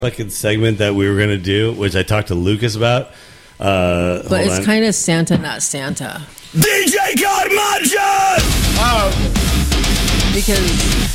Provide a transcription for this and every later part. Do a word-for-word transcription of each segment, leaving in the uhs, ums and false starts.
fucking segment that we were gonna do, which I talked to Lucas about. Uh, but it's kind of Santa, not Santa. D J Carmagin! Oh. Because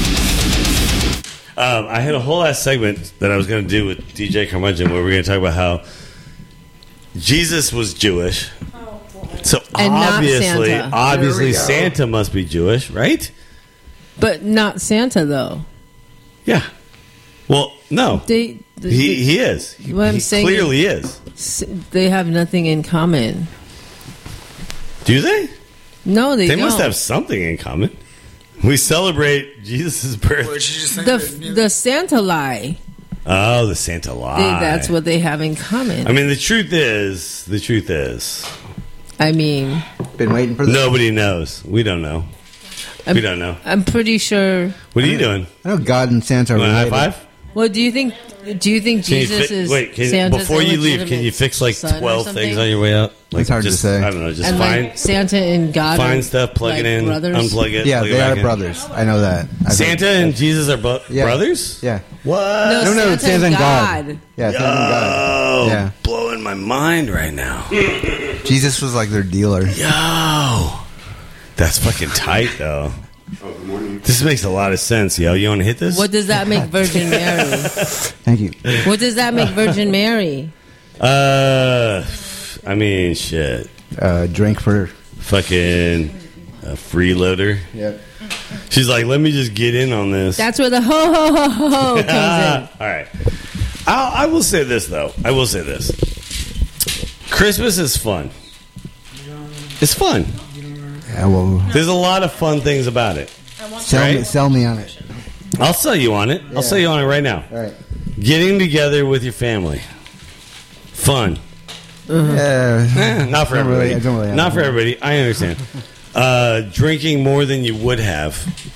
um, I had a whole ass segment that I was going to do with D J Carmagin where we we're going to talk about how Jesus was Jewish. So and obviously, not Santa. obviously Santa must be Jewish, right? But not Santa, though. Yeah. Well, no. They, they, he he is. He, what I'm he saying clearly is. They have nothing in common. Do they? No, they, they don't. They must have something in common. We celebrate Jesus' birth. The, the Santa lie. Oh, the Santa lie. They, that's what they have in common. I mean, the truth is, the truth is. I mean. Been waiting for this. Nobody knows. We don't know. I'm, we don't know. I'm pretty sure. What are you doing? I know God and Santa are related. High five? Well, do you think? Do you think can Jesus you fi- is? Wait, can, Santa's before you leave, can you fix like twelve things on your way out? Like it's hard just, to say. I don't know. Just and find like Santa and God. Find are, stuff, plug like it in, brothers? unplug it. Yeah, plug they it are back in. brothers. I know that. I Santa think. and Jesus are bo- yeah. brothers. Yeah. What? No, no, no Santa it's Santa and God. God. Yeah, Santa and God. Oh, Yeah. blowing my mind right now. Jesus was like their dealer. Yo, that's fucking tight though. Oh, good morning. This makes a lot of sense, yo. You want to hit this? What does that make Virgin Mary? Thank you. What does that make Virgin Mary? Uh, I mean, shit. Uh, drink for fucking a freeloader. Yep. She's like, let me just get in on this. That's where the ho ho ho ho ho comes in. All right. I'll, I will say this though. I will say this. Christmas is fun. It's fun. Yeah, well, There's a lot of fun things about it. sell, right? me, sell me on it. I'll sell you on it. Yeah. I'll sell you on it right now. All right. Getting together with your family. Fun. Yeah. Eh, not for Don't really- everybody. I don't really have not for one. everybody. I understand. Uh, drinking more than you would have.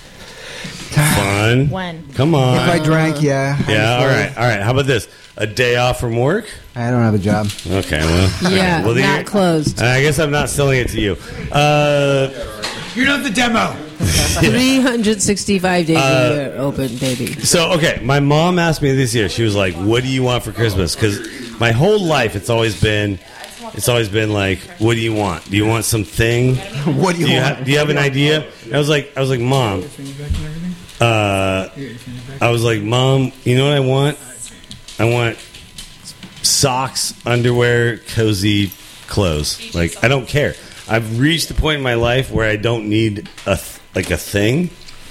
Fun. When? Come on. If I drank, yeah. Yeah, all right. All right. How about this? A day off from work? I don't have a job. Okay, well. Yeah, well, then not you're- closed. I guess I'm not selling it to you. Uh, You're not the demo. three hundred sixty-five days Uh, a year open, baby. so, okay, my mom asked me this year. She was like, what do you want for Christmas? Because my whole life, it's always been... It's always been like, what do you want? Do you want something? What do you do you want? Ha- do you have an idea? I was like, I was like, Mom. Uh, I was like, Mom, you know what I want? I want socks, underwear, cozy clothes. Like, I don't care. I've reached the point in my life where I don't need a th- like a thing.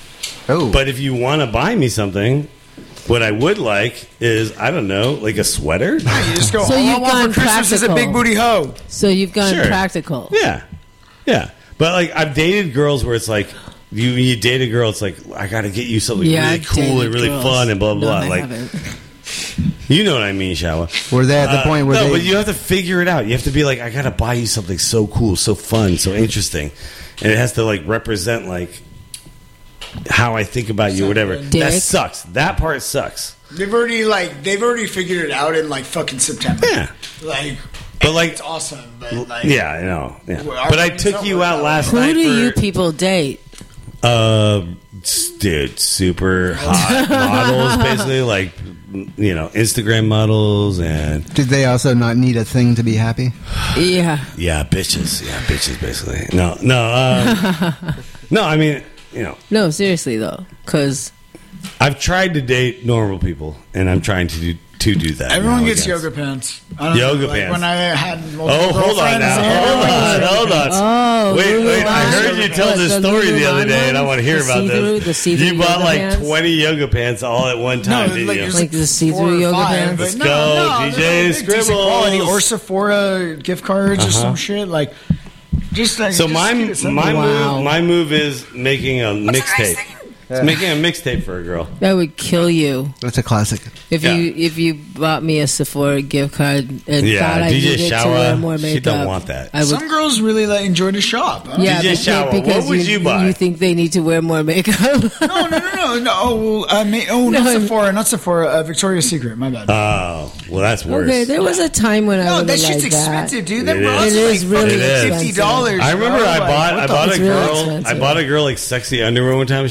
Oh. But if you want to buy me something, what I would like is, I don't know, like a sweater. You just go, So all I you've want gone for Christmas is a practical. big booty hoe. So you've gone Sure. practical. Yeah, yeah. But like, I've dated girls where it's like, you you date a girl, it's like, I got to get you something Yeah, really I've cool dated and really girls. fun and blah No, blah I blah. Like, haven't. you know what I mean, Shawa. Were they at the Uh, point where no, they... but you have to figure it out. You have to be like, I got to buy you something so cool, so fun, so interesting, and it has to like represent like how I think about you, whatever. That Dick. sucks. That part sucks. They've already like they've already figured it out in like fucking September. Yeah. Like, But, like- it's awesome. But like, Yeah, I know. Yeah. Well, our But I brains took don't you work out that last Who night. do for, you people date? Uh, dude, super hot models, basically, like, you know, Instagram models and Did they also not need a thing to be happy? Yeah. yeah, bitches, yeah, bitches, basically. No, no, um, no. I mean, you know, No, seriously though, because I've tried to date normal people, and I'm trying to do to do that. everyone now, I gets guess. yoga pants. I don't Yoga know, like, pants. When I had multiple Oh, hold on girlfriends, now. everyone Hold gets on, yoga hold on. pants. Oh, Wait, wait! I Lululemon. heard you tell What, this the story the other Lululemon day, and I ones? want to hear The about see-through- this. the see-through You bought yoga like pants? twenty yoga pants all at one time, No, didn't like, you? there's Like the four see-through or yoga five, pants? but Let's no, go, no, D J they're decent quality, Scribbles. or Sephora gift cards or Uh-huh. some shit. Like, just like So just my keep it simple. my Wow. move my move is making a mixtape. It's making a mixtape for a girl. That would kill you That's a classic. if Yeah. you if you bought me a Sephora gift card and Yeah, thought I D J needed to Shower, wear more she makeup. don't want that. I would. Some girls really like enjoy to shop. Huh? Yeah, D J because, Shower, what because would you buy? You think they need to wear more makeup? No, no, no, no, no. Oh, uh, ma- oh No, not I'm- Sephora, not Sephora. Uh, Victoria's Secret. My bad. Oh, well, that's worse. Okay, there was a time when I no, would that have shit's liked that. expensive, dude. That It bras is. are It like is really fucking expensive. fifty dollars. I remember I bought I bought a It's really girl I expensive. bought a girl one time. She was like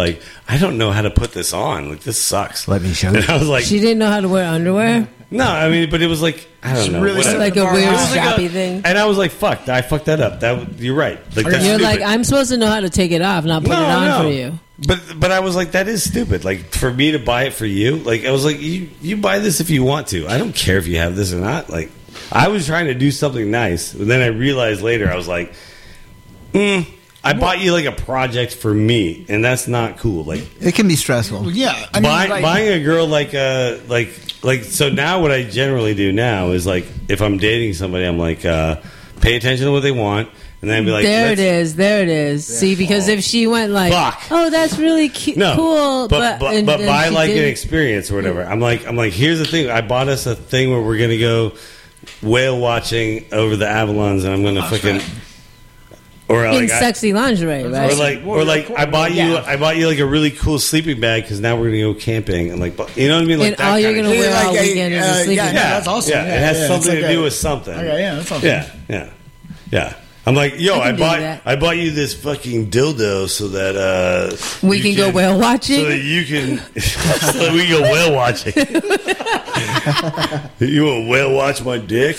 like, I don't know how to put this on. Like, this sucks. Let me show And you. I was like, She didn't know how to wear underwear. no, I mean, but it was like, I don't know. really whatever. Like a It weird was like strappy a- thing. And I was like, fuck, I fucked that up. That you're right. Like, that's You're stupid. like, I'm supposed to know how to take it off, not put No, it on no. for you. But but I was like, that is stupid. Like, for me to buy it for you, like, I was like, you you buy this if you want to. I don't care if you have this or not. Like, I was trying to do something nice, and then I realized later I was like, mm, I bought you like a project for me, and that's not cool. Like, It can be stressful. Yeah, I mean, Buy, like, buying a girl like uh like like so now what I generally do now is like if I'm dating somebody I'm like uh pay attention to what they want and then I'd be like There it let's- is. There it is. See, because if she went like, Fuck. "Oh, that's really cute, no cool," but but, and- but and buy she like an didn't- experience or whatever. I'm like I'm like here's the thing, I bought us a thing where we're gonna go whale watching over the Avalons and I'm gonna fucking or in like I- sexy lingerie, right? or like, or like, I bought you, I bought you like a really cool sleeping bag because now we're gonna go camping and like, you know what I mean? Like And that all you're kind gonna of wear shit. all Like a, weekend is uh, a sleeping yeah, bag. no, that's awesome. Yeah, Yeah, it has yeah, something it's to like do a- with something. Okay, yeah, that's awesome. Yeah, yeah, yeah. I'm like, yo, I I, can do bought, that. I bought you this fucking dildo so that uh, We you can go whale watching? so that you can, so that we can go whale watching. You want to whale watch my dick?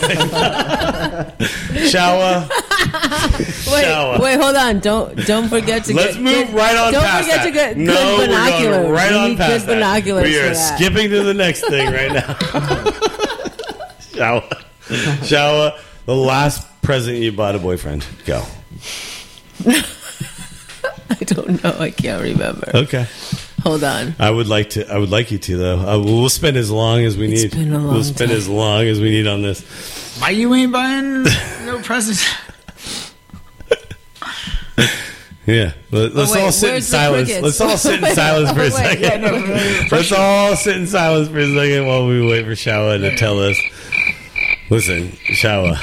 Shower. Wait, Shower. wait, hold on. Don't don't forget to Let's get, move get- right on Don't past forget that. to get no, good we're binoculars. going right We on need past good that. binoculars We for are that. skipping to the next thing right now. Shower. Shower. The last present you bought a boyfriend. Go. I don't know. I can't remember. Okay. Hold on. I would like to. I would like you to though. Uh, we'll spend as long as we It's need. been a long we'll spend time. as long as we need on this. Why you ain't buying no presents? Yeah. Let, us Oh, wait, all sit in where's the silence. crickets? Let's all sit in silence for a Wait, second. yeah, no, no, no. Let's all sit in silence for a second while we wait for Shawa to tell us. Listen, Shawa.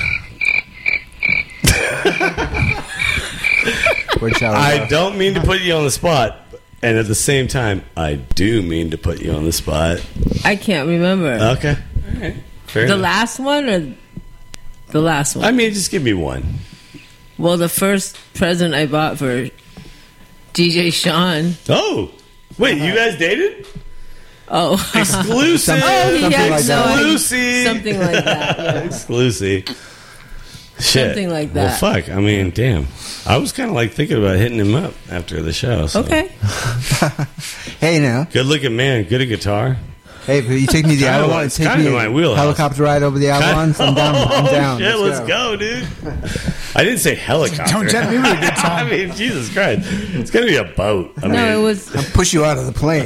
Where'd shower I go? don't mean to put you on the spot, and at the same time, I do mean to put you on the spot. I can't remember. Okay. All right. Fair the enough. last one or the last one? I mean, just give me one. Well, the first present I bought for D J Sean. Oh, wait, you guys dated? Oh, Exclusive. oh, he Something had like no that. idea. Exclusive. Something like that. Yeah. Exclusive. Shit. Something like Well, that. fuck. I mean, damn. I was kind of like thinking about hitting him up after the show. So. Okay. Hey now. Good looking man. Good at guitar. Hey, but you take me to the Kinda Avalon. like- Take kinda me my wheelhouse. helicopter ride over the Avalons. I'm down. I'm down. Oh, shit, let's, go. dude. I didn't say helicopter. Don't tempt me with a good time. I mean, Jesus Christ. It's going to be a boat. I No, mean, it was. I'll push you out of the plane.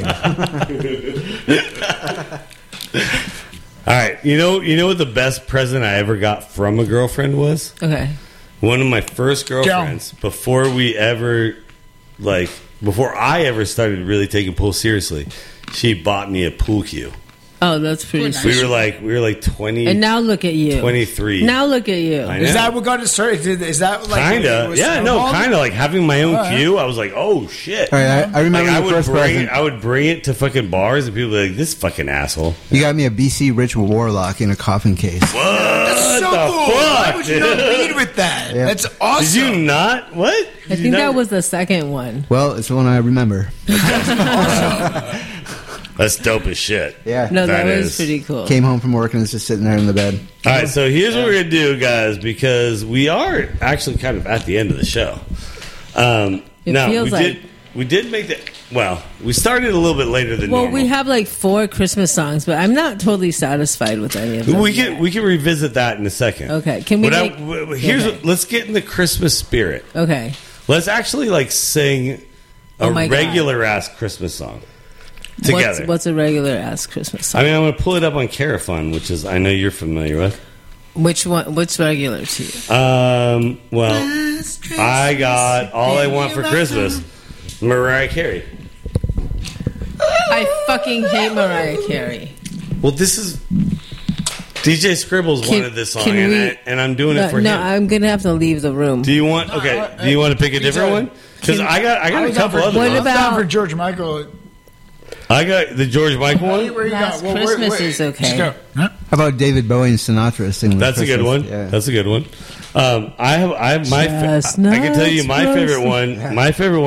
all right. You know, you know what the best present I ever got from a girlfriend was? Okay. One of my first girlfriends, before we ever, like, before I ever started really taking pool seriously, she bought me a pool cue. Oh, that's pretty We sweet. were like, we were like twenty, And now look at you. twenty-three. Now look at you. I Is know. that what got it started? Is that like Kind it of, was yeah, no, snowballed? kind of like having my own All right. cue. I was like, oh shit! All right, I, I remember Like, I the would first bring, present. I would bring it to fucking bars, and people would be like, "This fucking asshole." You got me a B C Rich Warlock in a coffin case. What That's so the cool. Why fuck? would you not dude? lead with that? Yeah. That's awesome. Did you not? What? I Did you think that not- was the second one. Well, it's the one I remember. That's dope as shit. Yeah. No, that, That was is. pretty cool. Came home from work and was just sitting there in the bed. All right, so here's what we're gonna do, guys, because we are actually kind of at the end of the show. Um, It now feels we like- did we did make the well, we started a little bit later than Well, normal. we have like four Christmas songs, but I'm not totally satisfied with any of them. We can we can revisit that in a second. Okay, can we But I- make- w- w- here's okay. what, let's get in the Christmas spirit. Okay. Let's actually like sing a Oh my God. regular ass Christmas song together. What's, what's a regular ass Christmas song? I mean, I'm going to pull it up on Carafun, which is I know you're familiar with. Which one? What's regular to you? Um, well, I got All I Want for Christmas, Mariah Carey. I fucking hate Mariah Carey. Well, this is D J Scribbles Can- wanted this song, can and, we- I, and I'm doing No, it for no, him. I'm gonna have to leave the room. Do you want? Okay. Do you want to pick a different one? Because I got I got a was down couple for- other What ones. about- down for George Michael? I got the George Michael one. Where you Last got? Well, where- Christmas where- is okay. Just go. Huh? How about David Bowie and Sinatra singing? That's a good Christmas? one. Yeah. That's a good one. Um, I have I have my fa- I Chestnuts can tell you my favorite roasting. one. My favorite one is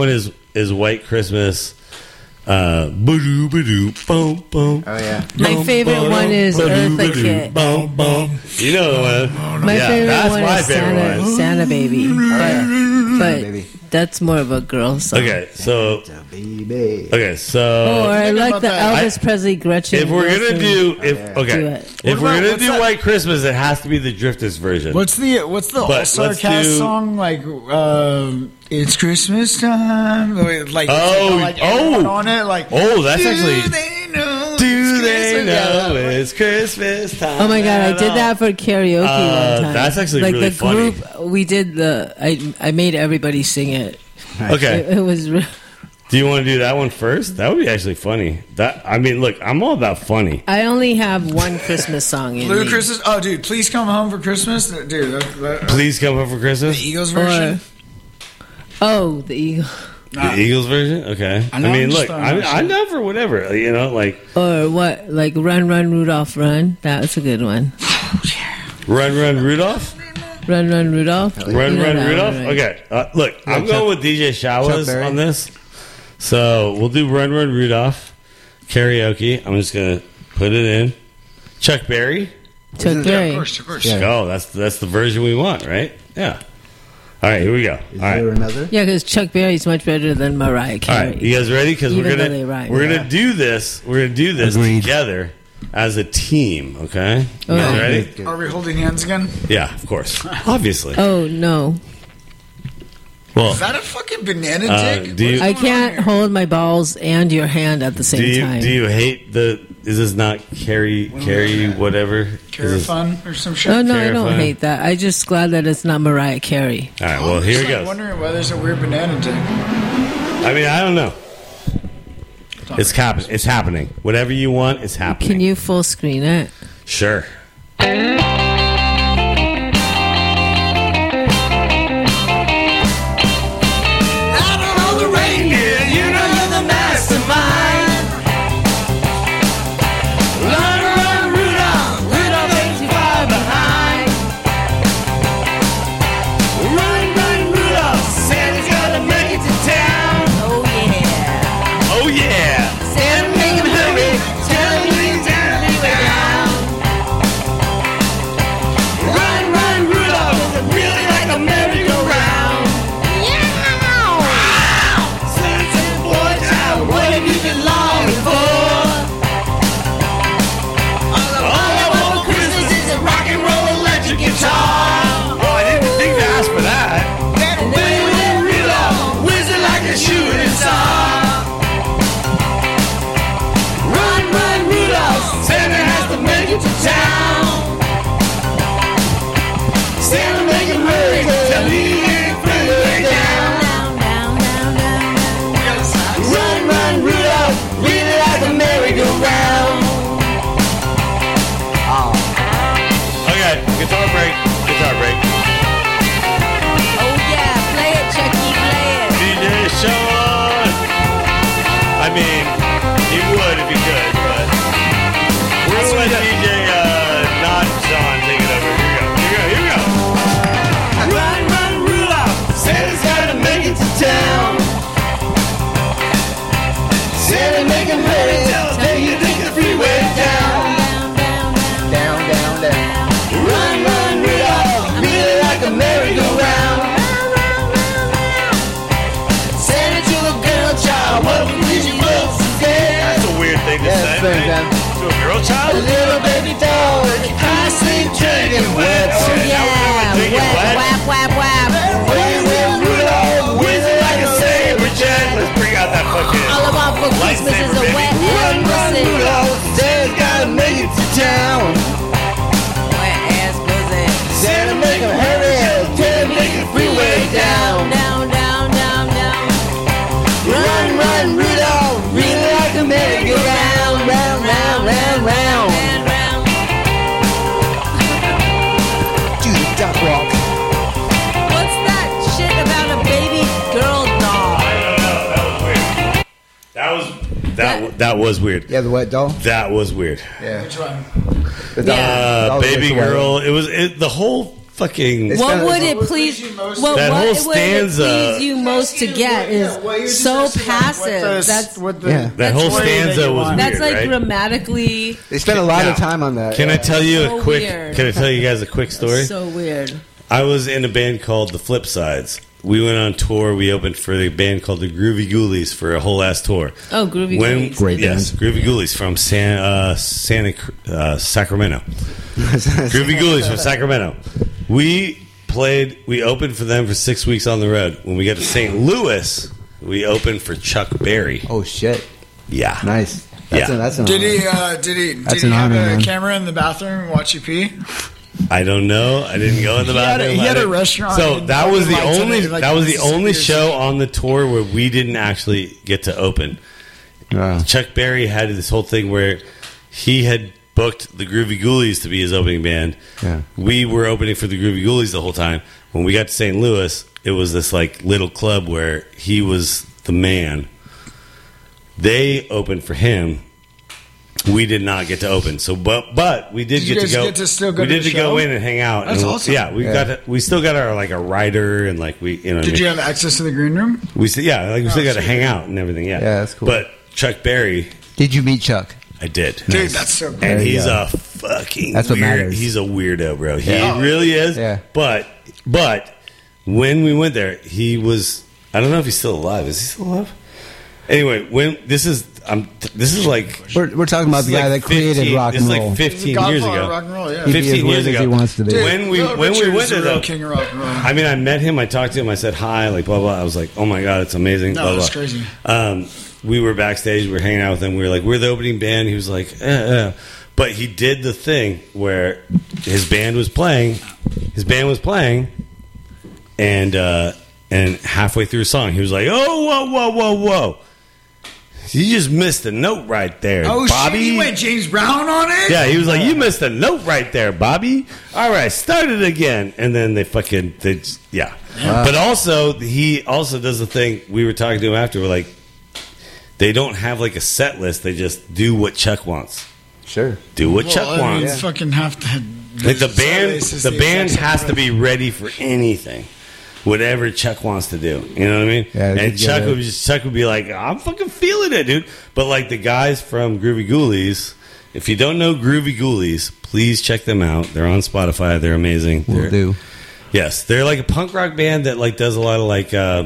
is White Christmas. Uh, ba-doo, ba-doo, boom, boom. Oh, yeah. My Boom, favorite boom, one is ba-doo, Eartha ba-doo, Kitt. boom, boom. You know the one. My yeah, favorite that's one my is favorite Santa, one. Santa Baby. But, but Baby. that's more of a girl song. Okay, so Baby. okay, so Or I Think like about the that. Elvis Presley Gretchen. if we're gonna Wilson. do if yeah. okay Do it. if What we're about- gonna what's do that- White Christmas, it has to be the Drifters version. What's the what's the But All Star let's Cast do- song like? Um, it's Christmas time. Like Oh, like oh. everyone on it. Like Oh, that's do actually- they know? Do it's they Christmas? know Yeah. it's Christmas time? Oh my god, I did that for karaoke Uh, one time. that's actually like really the funny. group. We did the. I I made everybody sing it. Okay, It, it was. Re- do you want to do that one first? That would be actually funny. That I mean, look, I'm all about funny. I only have one Christmas song in Blue me. Christmas. Oh, dude, please come home for Christmas, dude. That, that, Please come home for Christmas. the Eagles version. Or, oh, the eagle. Nah. The Eagles version? Okay. I, I know, mean, I'm just look, throwing I'm, out I'm shit. down for whatever. You know, like, Or what? Like Run, Run, Rudolph, Run. That was a good one. Run, Run, Rudolph? Run, Run, Rudolph. Run, You know Run, that Rudolph? one, right? Okay. Uh, look, I'm Chuck- going with D J Chuck Showers Berry? on this. So we'll do Run, Run, Rudolph. Karaoke. I'm just going to put it in. Chuck Berry? Chuck Yeah, Berry. of course, of course. Yeah. Oh, that's that's the version we want, right? Yeah. All right, here we go. All Is right. there another? Yeah, because Chuck Berry's much better than Mariah All Carey. right, you guys ready? Because we're Even though gonna they rhyme. we're Yeah. gonna do this. We're gonna do this Agreed. together as a team. Okay, you Oh. guys Good, ready? good. Are we holding hands again? Yeah, of course, obviously. Oh no, Well, Is that a fucking banana Uh, dick? do you- What I is going on can't here? hold my balls and your hand at the same do you time. do you hate the? Is this not carry carry whatever? Is this- Carafun or some shit? Oh no, I terrifying. don't hate that. I just glad that it's not Mariah Carey. All right, well I'm here just, it like, goes. wondering why there's a weird banana dick. I mean, I don't know. It's happening. It's happening. Whatever you want, it's happening. Can you full screen it? Sure. Oh yeah. Oh, I didn't think to ask for that. Santa has to make it to town. Santa make him hurry till he ain't feeling down. Run, run, Rudolph, really like a merry-go-round. Okay, guitar break, guitar break. Oh yeah, play it, Chucky, play it. D J Sean. I mean, he would if he could, but we're gonna let D J uh, not Sean take it over. Here we go. Here we go. Here we go. Run, run, Rudolph. Santa's gotta make it to town. Santa make him hurry. Tell you take the freeway down. Down, down, down. Run, run, Rudolph. Really like a merry-go-round. Santa to a girl child. What would you look today? That's a weird thing to Yeah, say. it's very right? bad. To a girl child? A little baby doll. I see drinking wet. Oh yeah, whap, whap, whap, whap. Rudolph, whizzing like a saber jet. Let's bring out that fucking All I want for Christmas is a wet ass pussy. Santa's gotta make it to town. Wet ass pussy. Santa make him hurry. Tell him make the freeway down. Down, down, down, down. Run, run, Rudolph. Really like a merry-go-round. Round, round, round, round. Round, round. Do the duck walk. What's that shit about a baby girl doll? That was that that was weird. Yeah, the wet doll. That was weird. Yeah. Which one? The doll. Uh, doll baby gets away. girl. It was it, the whole fucking. It's What kinda- would it what please? please you most- What, That what whole would it stanza- please you most to get Yeah, what you're is so suggesting, like, passive. what the- That's what the, Yeah. That That's whole what- stanza was weird, that's like right? grammatically They spent a lot Now, of time on that. Can I yeah. tell you So a quick? weird. Can I tell you guys a quick story? so weird. I was in a band called the Flip Sides. We went on tour. We opened for the band called the Groovy Ghoulies for a whole ass tour. Oh, Groovy When, Ghoulies. Great yes, Groovy Ghoulies from San, uh, Santa Cr- uh, Sacramento. Groovy Ghoulies from Sacramento. We played. We opened for them for six weeks on the road. When we got to Saint Louis, we opened for Chuck Berry. Oh shit! Yeah, Nice. That's Yeah. a, that's an Did honor. he? Uh, did he? That's Did he an have honor, a man. camera in the bathroom and watch you pee? I don't know. I didn't go in the He had a- bathroom. he had I a didn't- restaurant So in that was the Lights on only. it, like, that was the Mississippi only or show on the tour where we didn't actually get to open. Wow. Chuck Berry had this whole thing where he had booked the Groovy Ghoulies to be his opening band. Yeah. We were opening for the Groovy Ghoulies the whole time. When we got to Saint Louis, it was this like little club where he was the man. They opened for him. We did not get to open. So, but but we did, Did you get to guys go. get to still go we to did the to go show? in and hang out. That's and, awesome. Yeah, we Yeah. got to, we still got our like a rider and like we you know. what I Did mean? you have access to the green room? We still, yeah, like we still Oh, got to sweet. hang out and everything. Yeah, Yeah, that's cool. But Chuck Berry, Did you meet Chuck? I did, Dude, that's so cool. and There you he's go. a fucking. That's what weird, matters. He's a weirdo, bro. He Yeah. really is. Yeah. But but when we went there, he was. I don't know if he's still alive. Is he still alive? Anyway, when this is, I'm. This is like. We're, we're talking about this the is guy like that created fifteen rock This and is roll. like fifteen He's a years godfather ago. of rock and roll, yeah. He can be as fifteen weird years as ago. he wants to be. Dude, When we Little when we Richard's went the there, real though, king of rock and roll. I mean, I met him. I talked to him. I said hi, like blah blah. I was like, oh my god, it's amazing. No, blah, it's blah. crazy. Um, we were backstage. We were hanging out with him. We were like, we're the opening band. He was like, eh, eh. But he did the thing where his band was playing. His band was playing, and uh, and halfway through a song, he was like, oh whoa whoa whoa whoa. You just missed a note right there, Oh Bobby. shit! You went James Brown on it. Yeah, he was like, "You missed a note right there, Bobby." All right, start it again, and then they fucking, they just, yeah. But also, he also does the thing. We were talking to him after. We're like, they don't have like a set list. They just do what Chuck wants. Sure. Do what Well, Chuck I mean, wants. you fucking have to. Like the band, This is the band exact has same to be ready for anything, whatever Chuck wants to do. You know what I mean? Yeah, they and could Chuck get it. would just Chuck would be like, "I'm fucking feeling it, dude." But like the guys from Groovy Ghoulies, if you don't know Groovy Ghoulies, please check them out. They're on Spotify. They're amazing. Will They're- do. Yes, they're like a punk rock band that like does a lot of like uh,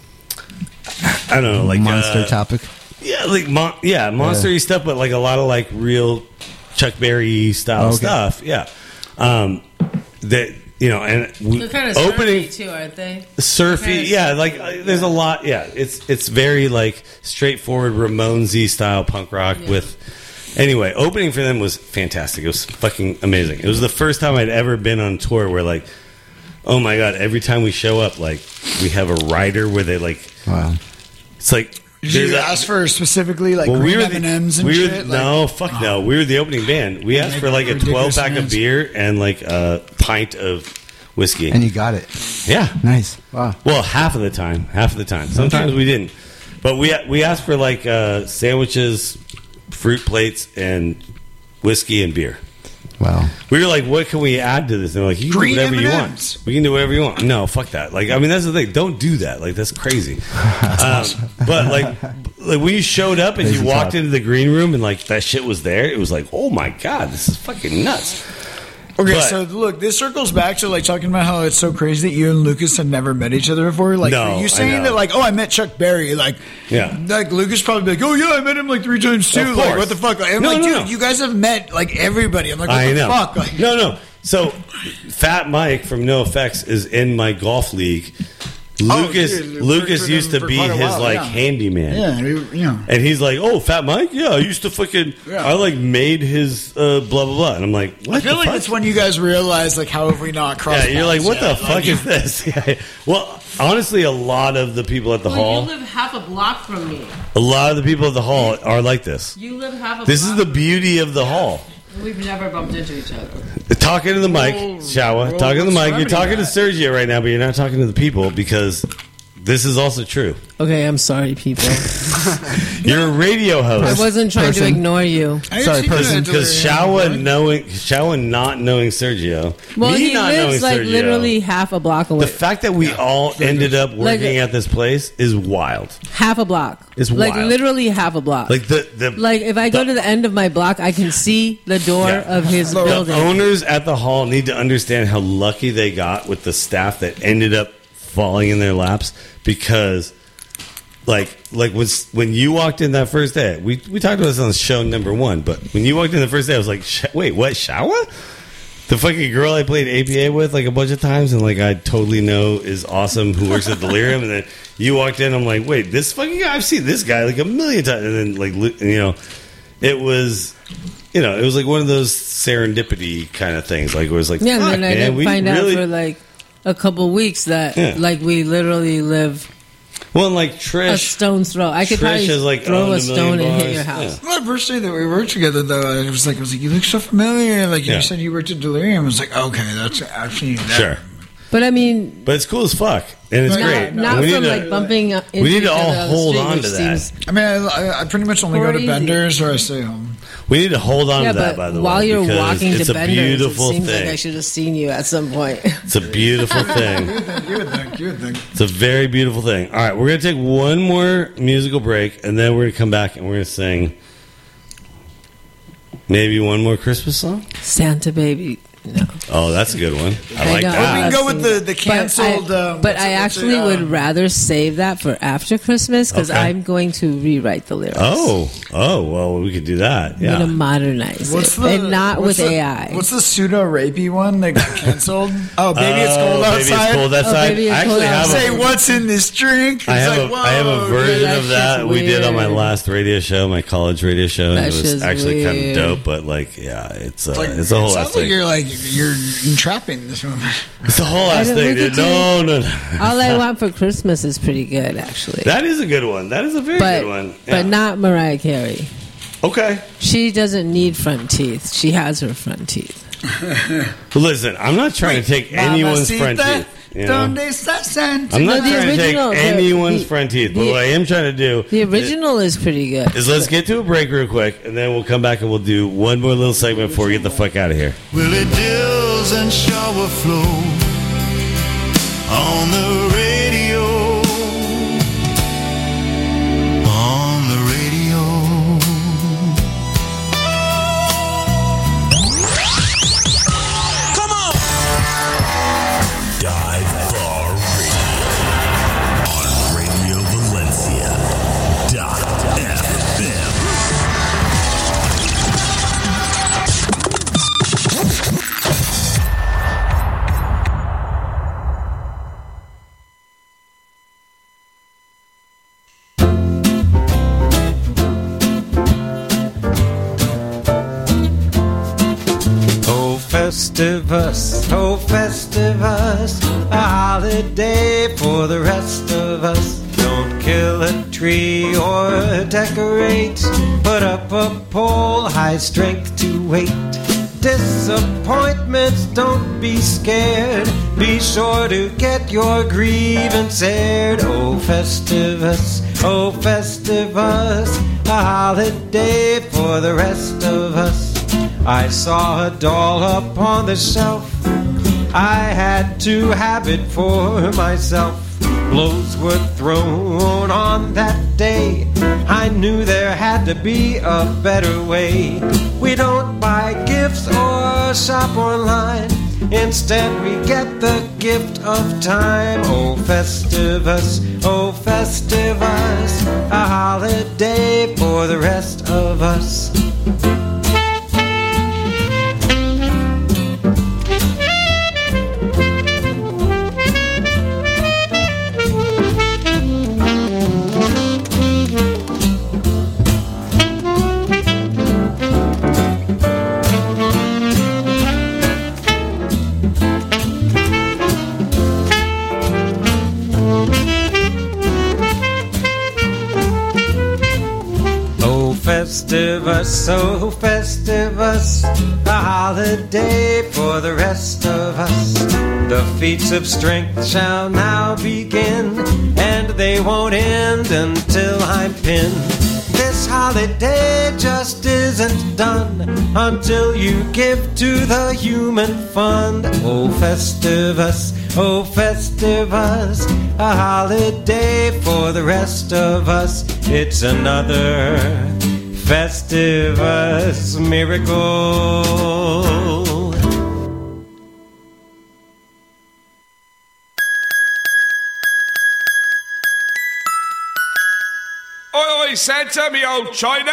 I don't know, like Monster uh, topic. yeah, like mon- yeah, monster-y stuff, but like a lot of like real Chuck Berry style Okay. stuff. Yeah, um, that you know, and we, They're kind of opening surfy too, aren't they? surfy. Kinda Yeah, surfy, like uh, there's a lot. Yeah, it's it's very like straightforward Ramones-y style punk rock Yeah. with. Anyway, opening for them was fantastic. It was fucking amazing. It was the first time I'd ever been on tour where like, oh my god, every time we show up, like we have a rider where they like, Wow. it's like. Did there's you a- ask for specifically like well, we green were M the, and M's and we were, shit? Like, no, fuck no. We were the opening band. We asked for like a Ridiculous twelve pack of amounts. beer and like a pint of whiskey. And you got it. yeah, Nice. Wow. well, half of the time, half of the time. Sometimes we didn't, but we we asked for like uh, sandwiches, fruit plates, and whiskey and beer. Wow. We were like, what can we add to this? And they're like, you can Green do whatever you M and want. M's. We can do whatever you want. No, fuck that. Like, I mean, that's the thing. Don't do that. Like, that's crazy. um, but like, like when you showed up and Crazy you walked talk. into the green room and like that shit was there, it was like, oh my god, this is fucking nuts. Okay, But- so look, this circles back to like talking about how it's so crazy that you and Lucas had never met each other before. Like, No, are you I saying know. that, like, oh, I met Chuck Berry, like, Yeah. like Lucas probably be like, oh yeah, I met him like three times too. Of Like, course. what the fuck? Like, I'm No, like, no, dude, no. you guys have met like everybody. I'm like, what I the know. fuck? Like, No, no. So, Fat Mike from NoFX is in my golf league. Oh, Lucas dude, we worked Lucas with used him to for be quite a his while, like yeah. handyman. yeah, we- you know. And he's like, "Oh, Fat Mike, yeah, I used to fucking, Yeah. I like made his uh, blah blah blah." And I'm like, "What I feel the like fuck?" that's when you guys realize, like, how have we not crossed? Yeah, you're like, paths "What the yet? fuck Like, is this?" Yeah. Well, honestly, a lot of the people at the Well, hall, you live half a block from me. a lot of the people at the hall are like this. You live half a This block. is the beauty of the hall. We've never bumped into each other. Talking to the mic, Well, Shawa. well, talking to the what's mic. You're remedy talking to that? Sergio right now, but you're not talking to the people because this is also true. Okay, I'm sorry, people. You're a radio I host. wasn't trying Person. to ignore you. I Sorry, actually person, did Because delirium. Shawa knowing Shawa not knowing Sergio, Well, me he not lives knowing like Sergio, literally half a block away. the fact that we all ended up Like- working at this place is wild. half a block. It's like wild. literally half a block. Like the the Like if I go to the end of my block, I can see the door Yeah. of his The the building. owners at the hall need to understand how lucky they got with the staff that ended up falling in their laps because. Like, like when when you walked in that first day, we we talked about this on show number one. But when you walked in the first day, I was like, Sh- "Wait, what? Shawa? The fucking girl I played A P A with like a bunch of times, and like I totally know is awesome, who works at Delirium." And then you walked in, I'm like, "Wait, this fucking guy? I've seen this guy like a million times." And then like li- you know, it was, you know, it was like one of those serendipity kind of things. Like it was like, Yeah, and "Fuck, then I man, didn't we find really." out for like a couple weeks that Yeah. like we literally live Well, and like a Trish, stone's throw. I could Trish probably has, like, throw owned a a stone million and hit bars. your house. Yeah. Well, the first day that we worked together, though, I was like, I was like, you look so familiar. Like Yeah. you said, you worked at Delirium. I was like, okay, that's actually that. sure, But I mean, but it's cool as fuck, and it's Not- great. no, not And we from need like to- bumping. Into we need to each all other on the hold street, on which to that. seems- I mean, I, I pretty much only go to Crazy. Benders or I stay home. We need to hold on Yeah, to that, but by the while way. you're because walking it's to a Benders, beautiful it seems thing. like I should have seen you at some point. It's a beautiful thing. You would think, you would think, you would think. It's a very beautiful thing. All right, we're gonna take one more musical break, and then we're gonna come back and we're gonna sing maybe one more Christmas song. Santa baby. No. Oh, that's a good one. I I like know. We that. can go with the, the canceled. But I, um, but what's I it- what's actually it, uh, would rather save that for after Christmas because Okay. I'm going to rewrite the lyrics. Oh, oh, well, we could do that. I'm going to Yeah. modernize What's it. the, and not what's with the- A I. What's the pseudo rapey one that got canceled? Oh, baby, it's Oh, cold Baby, outside. it's cold outside. Baby, it's I actually cold have Say a, what's in this drink? It's I have like, a, whoa, I have a dude. version that of that shit's we did on my weird. last radio show, my college radio show. And That it was shit's actually kind of weird. dope, but like, yeah, it's uh, Like, it's a whole it ass sounds like thing. you're like you're entrapping this woman. It's a whole ass I don't thing, look dude. at No, no, no. All I Want for Christmas is pretty good, actually. That is a good one. That is a very but, good one. Yeah. but not Mariah Carey. Okay. She doesn't need front teeth. She has her front teeth. Well, listen, I'm not trying to take anyone's front teeth. You know? Donde está Santa? I'm not No, the trying to take original- the- anyone's the- front teeth. But the- what I am trying to do The original is pretty good. is let's get to a break real quick, and then we'll come back and we'll do one more little segment before we get the fuck out of here. Willie Dills and shower flow on the radio. On the radio. Come on! Dive Bar Radio on Radio Valencia dot F M. Oh, Festivus, oh, Festivus, a holiday for the rest of us. Don't kill a tree or decorate, put up a pole, high strength to wait. Disappointments, don't be scared, be sure to get your grievance aired. Oh, Festivus, oh, Festivus, a holiday for the rest of us. I saw a doll up on the shelf, I had to have it for myself. Blows were thrown on that day, I knew there had to be a better way. We don't buy gifts or shop online, instead we get the gift of time. Oh, Festivus, oh, Festivus, a holiday for the rest of us. Festivus, oh Festivus, a holiday for the rest of us. The feats of strength shall now begin, and they won't end until I'm pinned. This holiday just isn't done until you give to the human fund. Oh Festivus, oh Festivus, a holiday for the rest of us. It's another Festivus miracle. Oi, oi, Santa, me old China.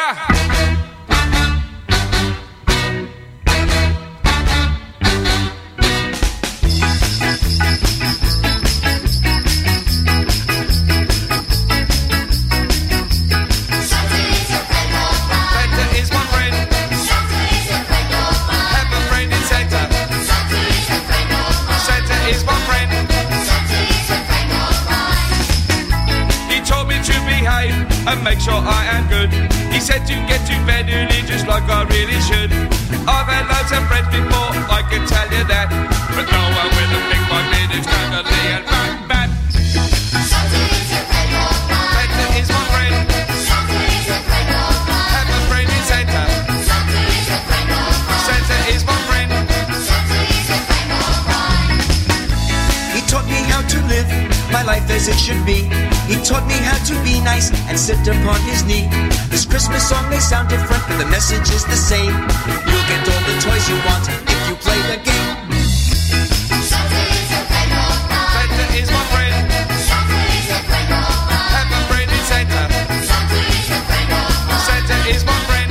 And make sure I am good. He said to get to bed early just like I really should. I've had loads of friends before, I can tell you that, but no one with a big five minutes cuddly and bang bang. Santa is my friend. Have a friend in Santa. Santa is my friend. He taught me how to live my life as it should be. He taught me how to be nice and sit upon his knee. This Christmas song may sound different, but the message is the same. You'll get all the toys you want if you play the game. Santa is my friend. Have a friend in Santa. Santa is my friend.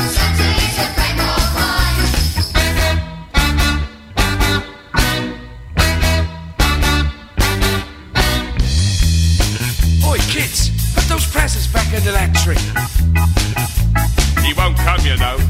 Kids, put those presents back into that tree. He won't come, you know.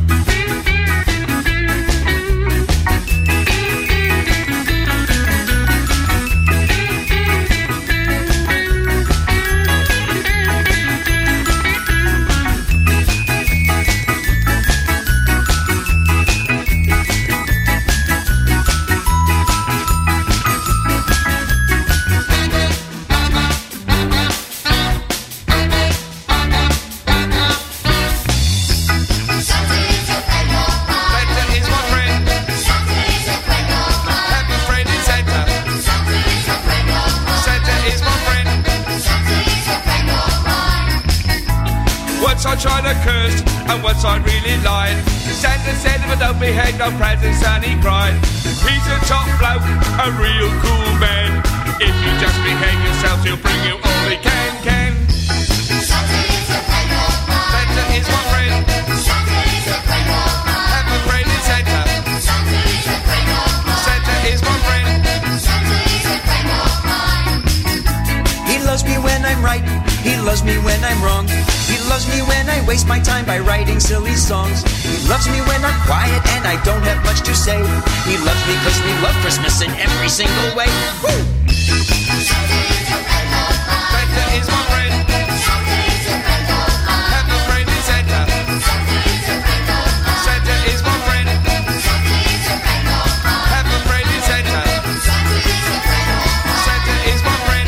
Tried to curse, and once I really lied. Santa said if I don't behave, no presents, and he cried. He's a top bloke, a real cool man. If you just behave yourself, he'll bring you all he can, can. Santa is a friend of mine. Santa is my friend. Santa is a friend of mine. Have a friend in Santa. Santa is a friend of mine. Santa is my friend. Santa is a friend of mine. He loves me when I'm right. He loves me when I'm wrong. He loves me when I waste my time by writing silly songs. He loves me when I'm quiet and I don't have much to say. He loves me because we love Christmas in every single way. Woo! Santa is a friend of mine. Santa is my friend. Santa is a friend of mine. Have a friend in Santa. Santa is a friend of mine. Santa is my friend. Santa is a friend of mine. Have a friend in Santa. Santa is a friend of mine. Santa is my friend.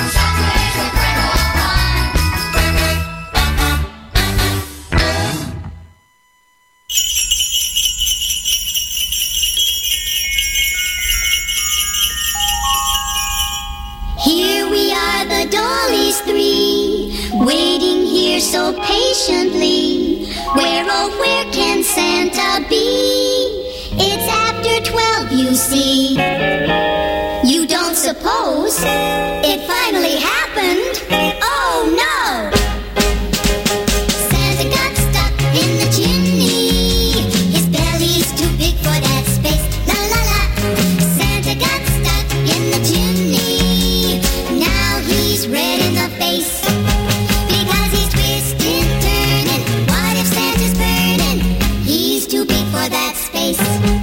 Waiting here so patiently. Where, oh, where can Santa be? It's after twelve, you see. You don't suppose it finally happened? Oh, no! Santa got stuck in the chimney. His belly's too big for that space. La, la, la. Santa got stuck in the chimney. Now he's red in the face. That space.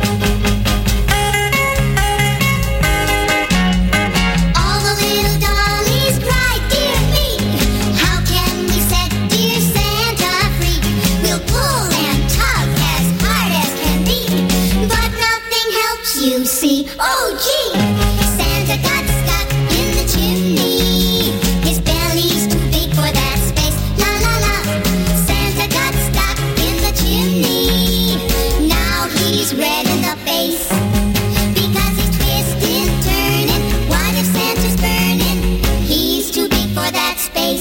All the little dollies cried, dear me, how can we set dear Santa free? We'll pull you see. Oh, gee! Santa got stuck in the chimney. His belly's too big for that space. La la la. Santa got stuck in the chimney. Now he's red in the face. Because he's twisting, turning. What if Santa's burning? He's too big for that space.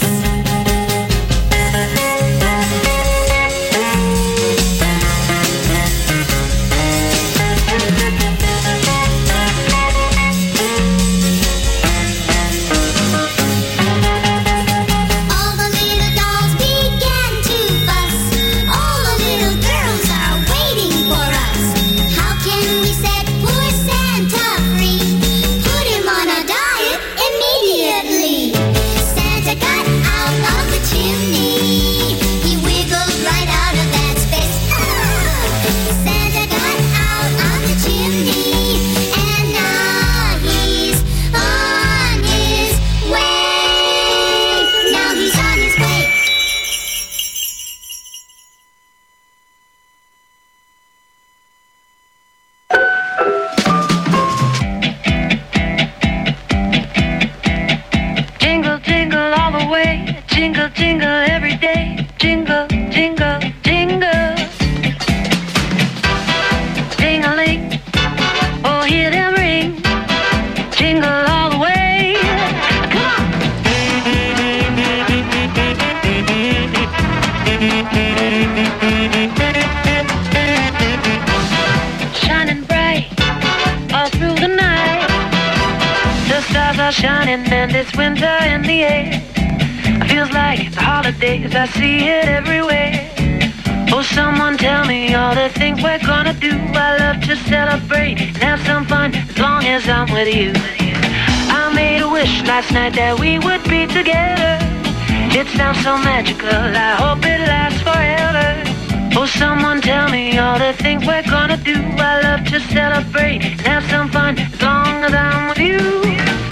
Shining and it's winter in the air. It feels like the holidays, I see it everywhere. Oh, someone tell me all the things we're gonna do. I love to celebrate and have some fun as long as I'm with you. I made a wish last night that we would be together. It sounds so magical, I hope it lasts forever. Oh, someone tell me all the things we're gonna do. I love to celebrate and have some fun as long as I'm with you.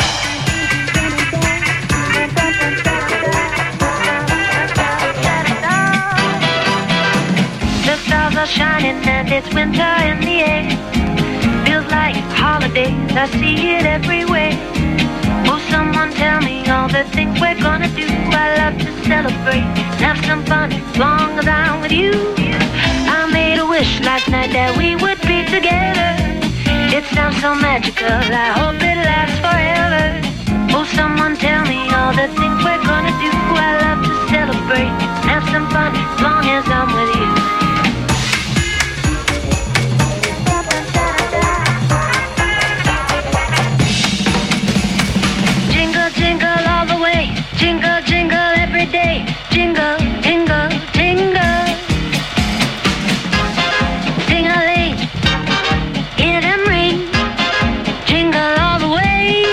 The stars are shining and it's winter in the air. Feels like holidays, I see it everywhere. Oh, someone tell me all the things we're gonna do. I love to celebrate and have some fun as long as I'm with you. I made a wish last night that we would be together. It sounds so magical, I hope it lasts forever. Oh, someone tell me all the things we're gonna do. I love to celebrate and have some fun as long as I'm with you. Jingle, jingle all the way. Jingle, jingle every day. Jingle, jingle, jingle. Ding-a-ling, hear them ring. Jingle all the way.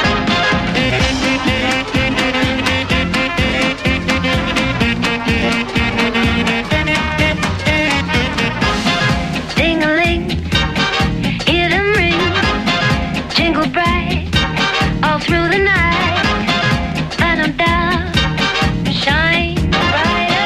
Ding-a-ling, hear them ring. Jingle bright all through the night. Let them down, shine brighter.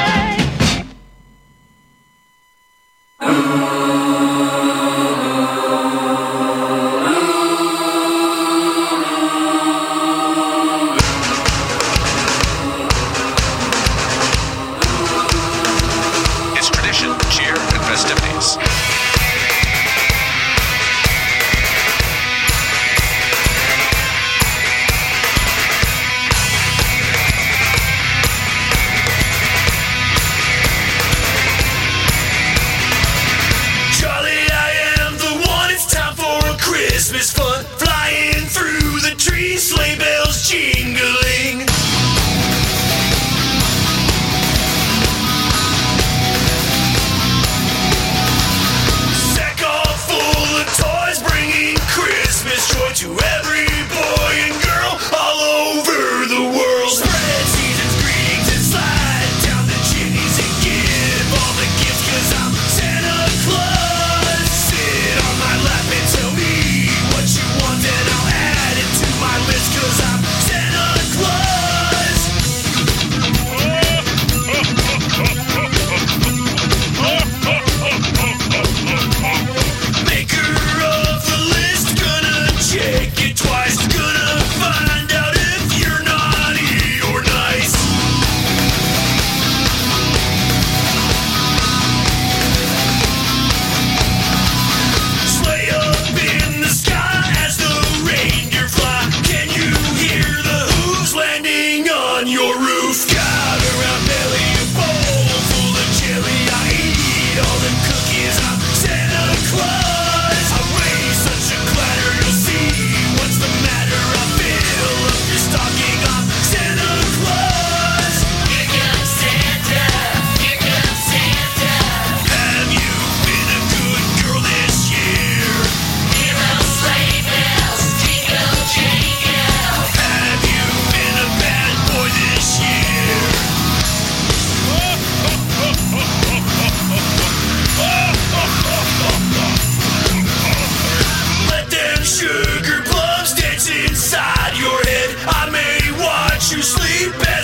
It's tradition, cheer, and festivities. Charlie, I am the one. It's time for a Christmas fun. Flying through the trees, sleigh bells jingling. Sack all full of toys, bringing Christmas joy to every boy and girl all over the world. Spread season's greetings and slide down the chimneys and give all the gifts, 'cause I'm Santa Claus. Sit on my lap and tell me what you want, and I'll add it to my list, 'cause I'm Santa Claus. Maker of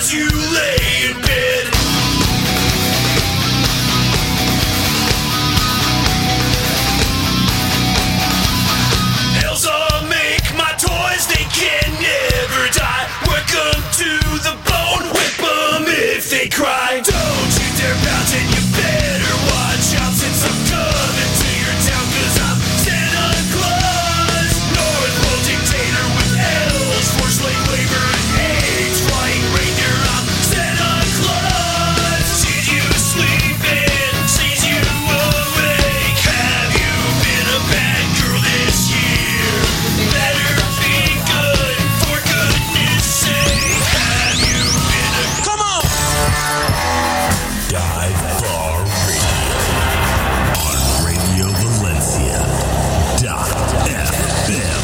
as you lay in bed. Elsa, make my toys, they can never die. Welcome to the bone, whip 'em if they cry. Don't you dare bounce and you better watch out, since I'm coming to your town, cause I'm Santa Claus. North Pole dictator with elves for slave labor and AIDS, flying reindeer, I'm Santa Claus. Did you sleep and sees you awake? Have you been a bad girl this year? Better be good, for goodness sake. Have you been a... Come on! Dive Bar Radio on Radio Valencia dot F M.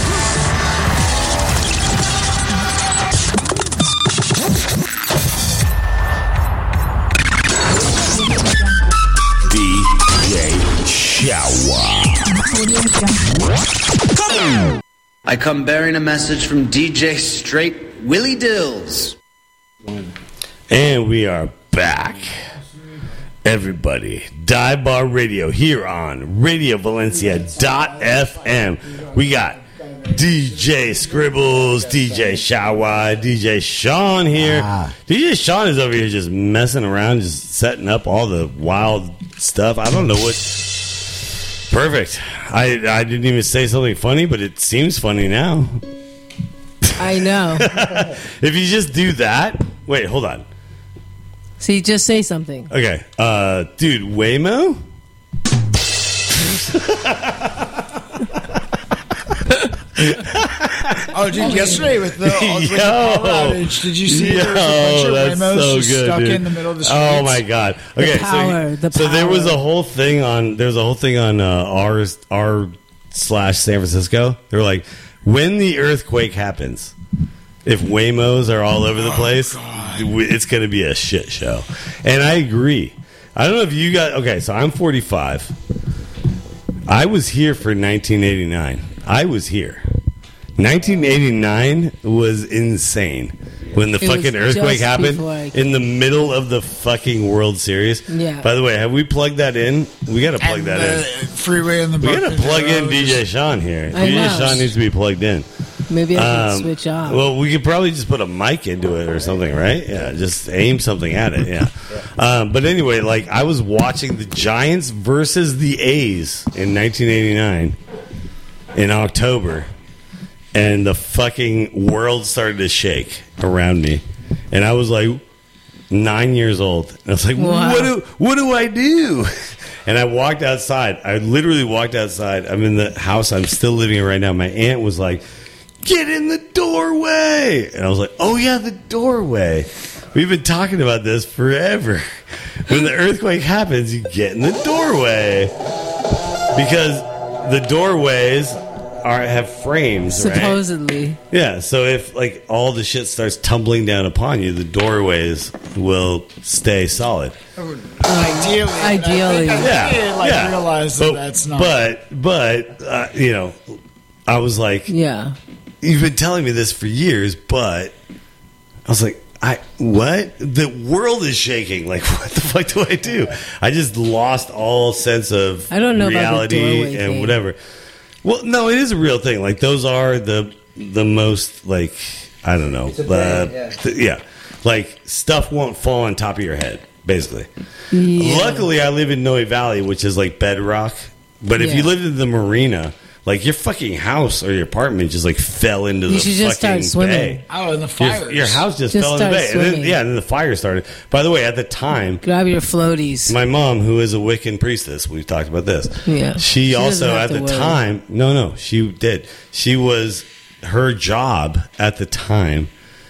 D J Shower. I come bearing a message from D J Straight Willie Dills. And we are back. Everybody, Dive Bar Radio here on Radio Valencia dot F M. We got D J Scribbles, D J Shawa, D J Sean here. Ah. D J Sean is over here just messing around, just setting up all the wild stuff. I don't know what. Perfect. I I didn't even say something funny, but it seems funny now. I know. If you just do that, wait, hold on. See, just say something. Okay, uh, dude, Waymo. Oh, dude, yesterday with the, with the Yo. power outage, did you see there was a bunch Yo, of that's Waymos so just good, stuck dude. in the middle of the streets? Oh my god! Okay, The power, so, the so there was power. a whole thing on there was a whole thing on uh, R R slash San Francisco. They were like, when the earthquake happens, if Waymos are all over the place, it's going to be a shit show. And I agree. I don't know if you got okay. So I'm forty-five. I was here for nineteen eighty-nine. I was here. nineteen eighty-nine was insane when the It was fucking earthquake just happened before I in the middle of the fucking World Series. Yeah. By the way, have we plugged that in? We got to plug And that the in. freeway in the We got to Buckner plug in Road D J just- Sean here. I D J know. Sean needs to be plugged in. Maybe I can Um, switch off. Well, we could probably just put a mic into it or something, right? Yeah, just aim something at it. Yeah. Um, but anyway, like I was watching the Giants versus the A's in nineteen eighty-nine in October, and the fucking world started to shake around me, and I was like nine years old. And I was like, Wow. what do what do I do? And I walked outside. I literally walked outside. I'm in the house I'm still living in right now. My aunt was like, get in the doorway. And I was like, oh, yeah, the doorway. We've been talking about this forever. When the earthquake happens, you get in the doorway. Because the doorways are have frames, right? Supposedly. Yeah, so if like all the shit starts tumbling down upon you, the doorways will stay solid. Ideally. Ideally. I think, I Yeah, think they, like, yeah. realize that that's not. But but uh, you know, I was like, Yeah. you've been telling me this for years, but I was like, I what? The world is shaking. Like, what the fuck do I do? I just lost all sense of I don't know about the reality doorway and thing. whatever. Well, no, it is a real thing. Like those are the the most like I don't know. It's a uh, thing, yeah. th- yeah, like stuff won't fall on top of your head. Basically, Yeah. luckily I live in Noe Valley, which is like bedrock. But if Yeah. you lived in the marina, like your fucking house or your apartment just like fell into You the should fucking just start swimming. bay. Oh, and the Your, fires. your house just, Just fell in the start bay. And then, swimming. yeah, and then the fire started. By the way, at the time, Grab your floaties. my mom, who is a Wiccan priestess, we've talked about this. Yeah. She, She doesn't also, have at to the worry. time, no, no, she did. She was, her job at the time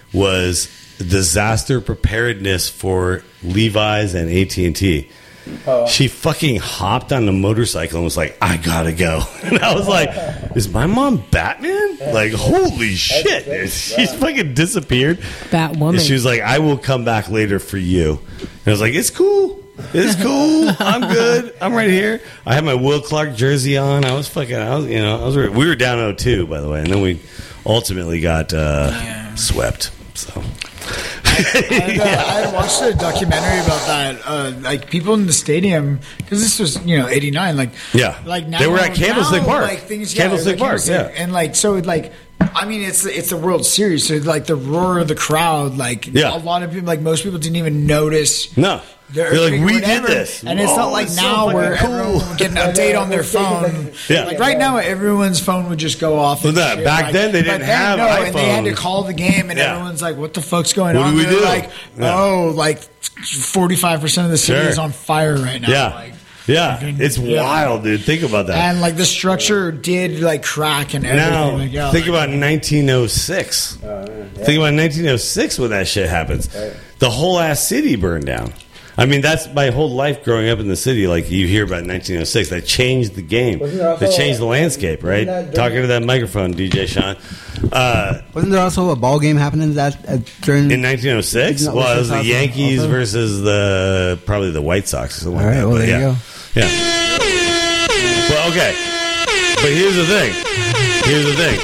was disaster preparedness for Levi's and A T and T. Oh. She fucking hopped on the motorcycle and was like, I gotta go. And I was like, is my mom Batman? Like, holy shit. dude. She's fucking disappeared. Batwoman. And she was like, I will come back later for you. And I was like, it's cool. It's cool. I'm good. I'm right here. I had my Will Clark jersey on. I was fucking, I was, you know, I was, we were down oh two, by the way. And then we ultimately got uh, swept. So. had, uh, I had watched a documentary about that. Uh, like people in the stadium, because this was you know eighty-nine. Like Yeah. like now They were at Candlestick now, Park. Like things, yeah, Candlestick it was Park, at Candlestick. yeah. And like so, like I mean, it's it's the World Series, so like the roar of the crowd, like Yeah. a lot of people, like most people didn't even notice. No. the They're like, earthquake or we did whatever. this. And it's Oh, not like it's so now where fucking everyone cool. would get an update on their phone. Yeah. Like right now, everyone's phone would just go off. Well, and no, shit. back Like, then they but didn't then, have no, and they had to iPhone. call the game, and Yeah. everyone's like, "What the fuck's going What on?" do we They're do? like, Yeah. "Oh, like forty-five percent of the city Sure. is on fire right now." Yeah. Like, Yeah. fucking- It's yeah. wild, dude. Think about that. and like the structure did like crack and everything. Now, like, yeah, think like- about nineteen oh six. Think about nineteen oh six when that shit happens. The whole ass city burned down. I mean, that's my whole life growing up in the city. Like, you hear about nineteen oh six. That changed the game. Wasn't there also That changed the landscape, right? that- Talking to that microphone, D J Sean. Uh, Wasn't there also a ball game happening that uh, during in nineteen oh six? Isn't that Well, what it was the also- Yankees also? versus the probably the White Sox or something All like right, that. well, But there yeah. you go. Yeah. Well, okay. But here's the thing. Here's the thing.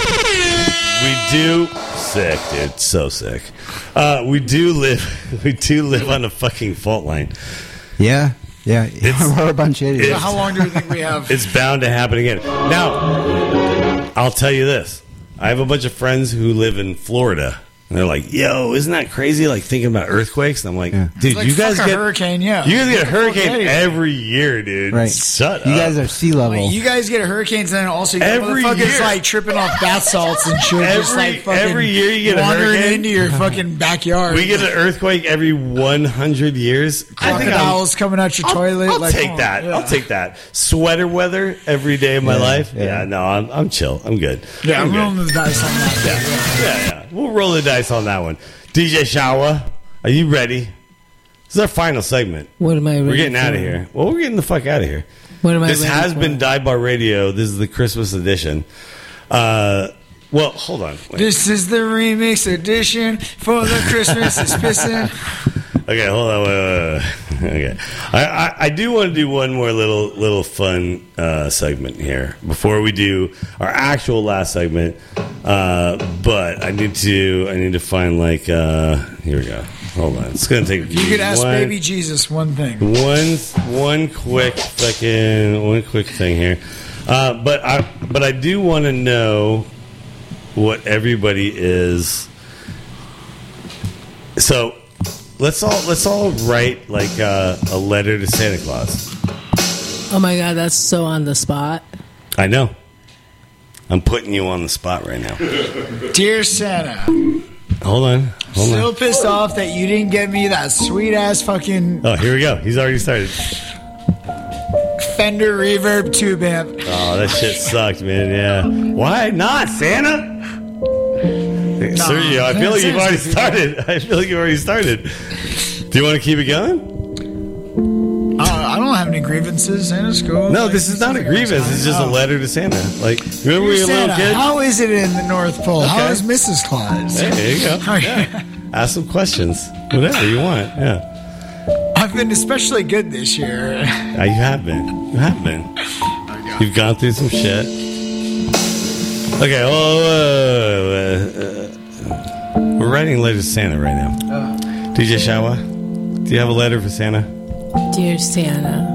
We do sick, dude. So sick. Uh, we do live. We do live on a fucking fault line. Yeah, yeah. It's- We're a bunch of idiots. So how long do we think we have? It's bound to happen again. Now, I'll tell you this. I have a bunch of friends who live in Florida. And they're like, yo, isn't that crazy? Like thinking about earthquakes. And I'm like, dude, Like, you guys fuck a get hurricane, yeah. You guys get a Fuck hurricane yeah. every year, dude. Right. Shut You up. guys are sea level. Like, you guys get hurricanes, and then also you got Every motherfuckers year. like tripping off bath salts and shit. just Every- like fucking every year you get a wandering hurricane. into your fucking backyard. We get an earthquake every one hundred years. I think I'm, crocodiles coming out your I'll, toilet. I'll like, take come on, that. yeah. I'll take that. Sweater weather every day of my Yeah, life. yeah. Yeah, no, I'm, I'm chill. I'm good. Yeah, I'm good. rolling the dice on that. Yeah, yeah, yeah. We'll roll the dice on that one. D J Shawa, are you ready? This is our final segment. What am I ready We're getting for? out of here. Well, we're getting the fuck out of here. What am I This ready has for? been Dive Bar Radio. This is the Christmas edition. Uh, well, hold on. Wait. This is the remix edition for the Christmas is pissing. Okay, hold on. Wait, wait, wait. Okay, I, I, I do want to do one more little little fun uh, segment here before we do our actual last segment. Uh, but I need to I need to find like uh, here we go. Hold on, it's gonna take. You could ask one, baby Jesus one thing. one one quick fucking one quick thing here. Uh, but I but I do want to know what everybody is. So. Let's all let's all write like uh, a letter to Santa Claus. Oh my god, that's so on the spot. I know. I'm putting you on the spot right now. Dear Santa, Hold on. Hold still on. pissed off that you didn't get me that sweet ass fucking Oh, here we go. He's already started. Fender Reverb tube amp. Oh, that shit sucked, man. Yeah. Why not, Santa? Sergio, I feel like you've already started. I feel like you've already started. Do you want to keep it going? Uh, I don't have any grievances. Santa's cool. No, Like, this is not a grievance. It's just a Oh. letter to Santa. Like, remember Dear when you were a Santa, little kid? how is it in the North Pole? How Okay. is Missus Claus? Hey, there you go. Yeah. Ask some questions. Whatever you want. Yeah. I've been especially good this year. Yeah, you have been. You have been. You've gone through some shit. Okay, well, uh, uh, uh, we're writing a letter to Santa right now. D J Shawa, do you have a letter for Santa? Dear Santa,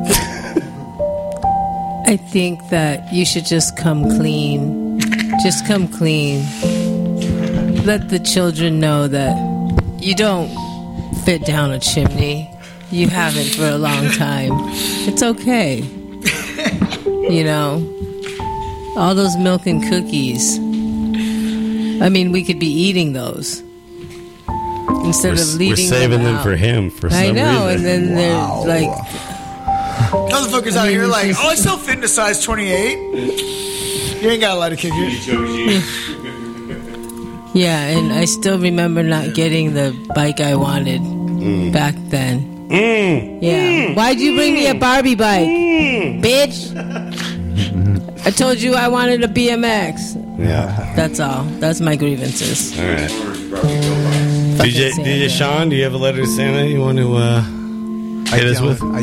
I think that you should just come clean. Just come clean. Let the children know that you don't fit down a chimney. You haven't for a long time. It's okay. You know, all those milk and cookies. I mean, we could be eating those instead We're, of we're leaving saving them, out. for him for some I know, reason. and then they're like, Motherfuckers out here like, oh, I still fit into size twenty-eight. You ain't got a lot of kick it. yeah, and I still remember not getting the bike I wanted back then. Mm. Yeah. Why'd you bring me a Barbie bike? Bitch. I told you I wanted a B M X. Yeah. That's all. That's my grievances. All right. D J, Santa. D J Sean, do you have a letter to Santa you want to uh, I hit us don't. with? I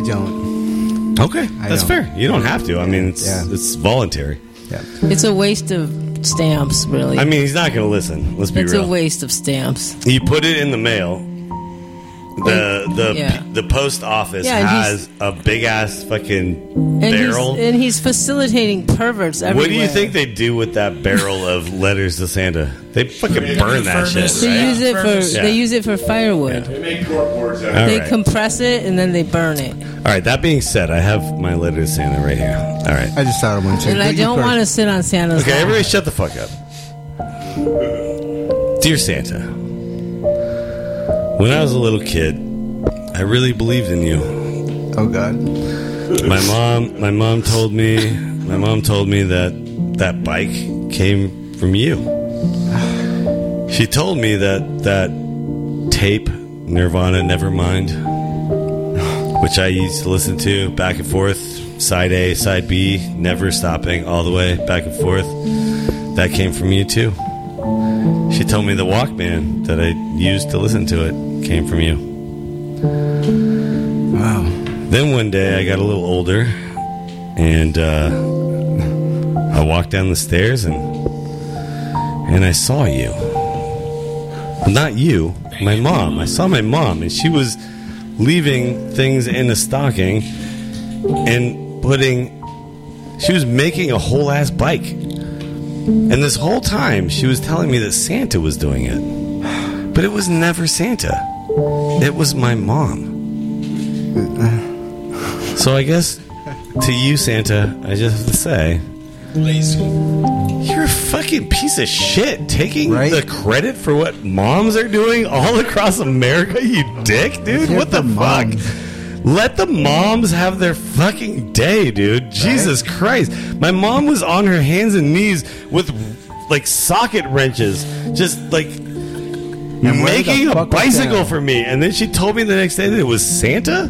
don't. Okay, I that's don't. fair. You don't have to. I mean, it's Yeah. it's voluntary. Yeah. It's a waste of stamps, really. I mean, he's not going to listen. Let's be it's real. a waste of stamps. You put it in the mail. The the Yeah. the post office Yeah, and has a big ass fucking And barrel. he's, and he's facilitating perverts everywhere. What do you think they do with that barrel of letters to Santa? They fucking burn that shit. They right? use it for Yeah. they use it for firewood. They make corkboards. They All right. compress it and then they burn it. All right. That being said, I have my letter to Santa right here. All right. I just thought of one too. And I don't want to sit on Santa's Okay, lap. everybody, shut the fuck up. Dear Santa, when I was a little kid, I really believed in you. Oh God. My mom, my mom told me, my mom told me that that bike came from you. She told me that that tape, Nirvana Nevermind, which I used to listen to back and forth, side A, side B, never stopping, all the way back and forth, that came from you too. She told me the Walkman that I used to listen to it came from you. Wow. Then one day I got a little older, and uh, I walked down the stairs and and I saw you. Well, not you, my mom. I saw my mom, and she was leaving things in a stocking and putting. She was making a whole ass bike, and this whole time she was telling me that Santa was doing it, but it was never Santa. It was my mom. So I guess to you, Santa, I just have to say, you're a fucking piece of shit taking Right? the credit for what moms are doing all across America, you dick, dude. Yeah, What the the fuck? moms. Let the moms have their fucking day, dude. Jesus Christ. My mom was on her hands and knees with like socket wrenches, just like where making the a fuck was bicycle Santa? for me. And then she told me the next day that it was Santa?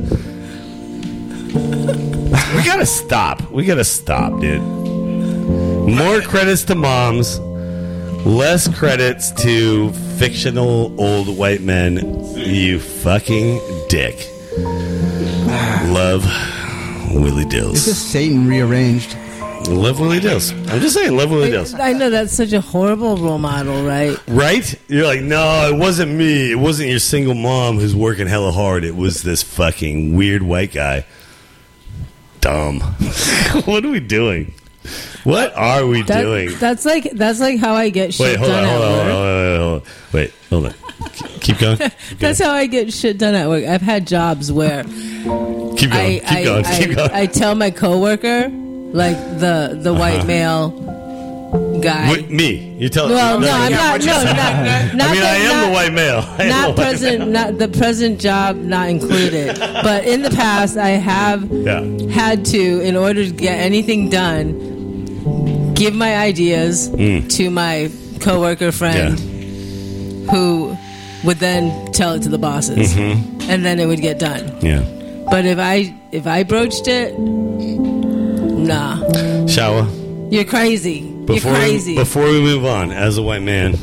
We gotta stop. We gotta stop, dude. More credits to moms, less credits to fictional old white men. You fucking dick. Love, Willie It's Dills. just Satan rearranged. Love Willie Dills. I'm just saying, love Willie Dills. I know that's such a horrible role model, right? Right? You're like, no, it wasn't me. It wasn't your single mom who's working hella hard. It was this fucking weird white guy. Dumb. What are we doing? What are we That- doing? That's like that's like how I get shit Wait, hold done on, at hold on, hold work. on, hold on, hold on. Wait, hold on. Keep- Keep going. Keep That's how I get shit done at work. I've had jobs where going. Keep going. I, Keep I, going. I, Keep going. I tell my coworker, like the the white Uh-huh. male guy. What, me? You tell Well, no, I'm Yeah, not. what'd No, you not, say? not. I mean, the, I am not, the white male. I am the Not white present. male. Not the present job, not included. But in the past, I have Yeah. had to, in order to get anything done, give my ideas Mm. to my coworker friend, who would then tell it to the bosses, Mhm. and then it would get done. Yeah. But if I if I broached it, nah, Shower. you're crazy. Before you're crazy. We, before we move on, as a white man,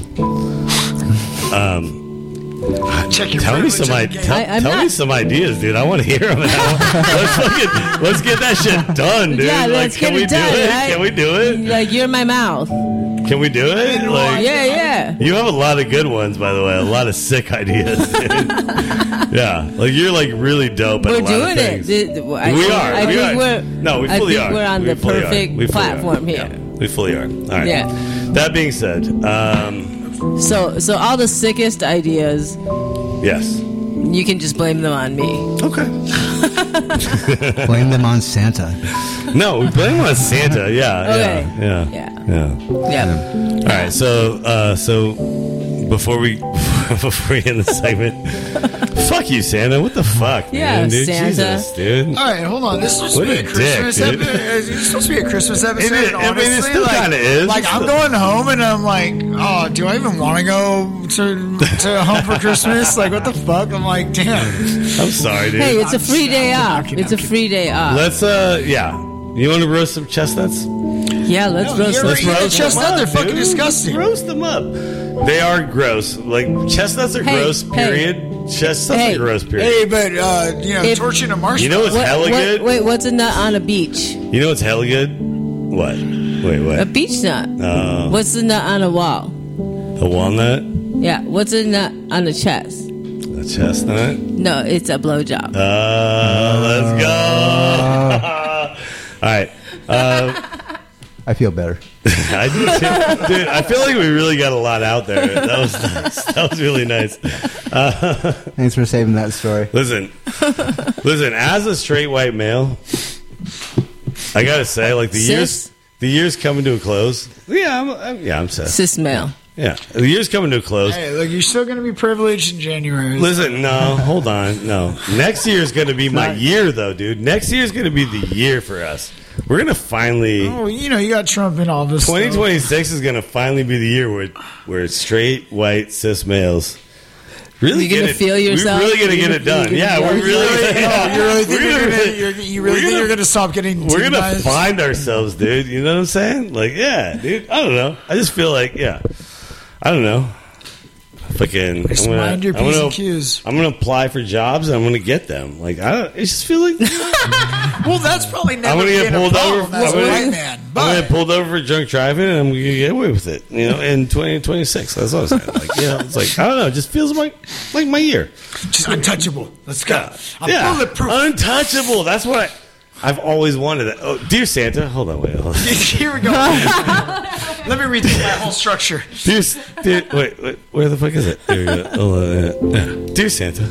um, Check your tell me privilege some, I- in the game. tell, I- I'm tell me not- some ideas, dude. I want to hear them. let's fucking, let's get that shit done, dude. Yeah, like, let's can get we it done, do it? right? Can we do it? Like you're my mouth. Can we do it? Like, Yeah, yeah. You have a lot of good ones, by the way. A lot of sick ideas, dude. Yeah, like you're like really dope. At We're a lot doing of it. things. Th- th- I we think- are. I we think are. we're- no, we I fully think are. we're on We the fully are. perfect We fully are. platform here. Yeah, we fully are. All right. Yeah. That being said, um, So, so all the sickest ideas, yes. you can just blame them on me. Okay. Blame them on Santa. No, we blame on Santa. Yeah. Okay. Yeah. Yeah. Yeah. Yeah. All right. So, uh, so before we before we end the segment, fuck you, Santa. What the fuck, Yeah, man, dude? Santa. Jesus, dude. All right, hold on. This is supposed What to be a a dick, Christmas dude. episode. It's supposed to be a Christmas episode. It is- and I mean, it honestly, still like, kinda is. Like It's I'm still- going home and I'm like, oh, do I even want to go to to home for Christmas? Like, what the fuck? I'm like, damn. I'm sorry, dude. Hey, it's a I'm free just- day I'm off. kidding, It's I'm a free day off. Let's uh, yeah. You want to roast some chestnuts? Yeah, let's No, roast you some ever eat a chestnuts. chestnut? They're Dude, fucking disgusting. Roast them up. They are gross. Like chestnuts are Hey, gross. hey. Period. Chestnuts Hey. are gross. Period. Hey, but uh, you know, If- torching a marshmallow. You know what's What- hella what- good? Wait, what's a nut on a beach? You know what's hella good? What? Wait, what? A beech nut. Oh. What's the nut on a wall? A walnut? Yeah. What's a nut on the chest? A chestnut? No, it's a blowjob. Uh, let's go. All right. Uh, I feel better. I do too. Dude, I feel like we really got a lot out there. That was nice. That was really nice. Uh, Thanks for saving that story. Listen, listen. As a straight white male, I gotta say, like the Cis? years, the years coming to a close. Yeah, I'm, I'm yeah, I'm cis. Cis male. Yeah, the year's coming to a close. Hey, look, you're still going to be privileged in January. Listen, no, hold on, no. Next year's going to be my year, though, dude. Next year's going to be the year for us. We're going to finally. Oh, you know, you got Trump and all this. twenty twenty-six is going to finally be the year where where straight white cis males really You're get gonna it. feel yourself? We're really going to get it done. Yeah, we're really. Oh, you really think we're you're gonna- gonna, you're, you really we're think gonna- you're going to stop getting We're gonna demonized? find ourselves, dude. You know what I'm saying? Like, yeah, dude. I don't know. I just feel like, yeah. I don't know. Fucking. Just I'm gonna, mind your I'm P's gonna- and Q's. I'm gonna apply for jobs and I'm gonna get them. Like, I don't. It just feel like. Well, that's probably never I'm gonna get been a pulled problem over. as I'm a gonna, white man. I'm But gonna get pulled over for drunk driving, and I'm gonna get away with it. You know, in twenty twenty-six. That's what I'm saying. Like, you know, it's like I don't know. It just feels like like my year. just untouchable. Let's go. I'm yeah, bulletproof. untouchable. That's what I, I've always wanted. That. Oh, dear Santa, hold on, wait, hold on. Here we go. Let me read through my whole structure. Dear, dear, wait, wait, where the fuck is it? There we go. Hold on, yeah. Yeah. Dear Santa,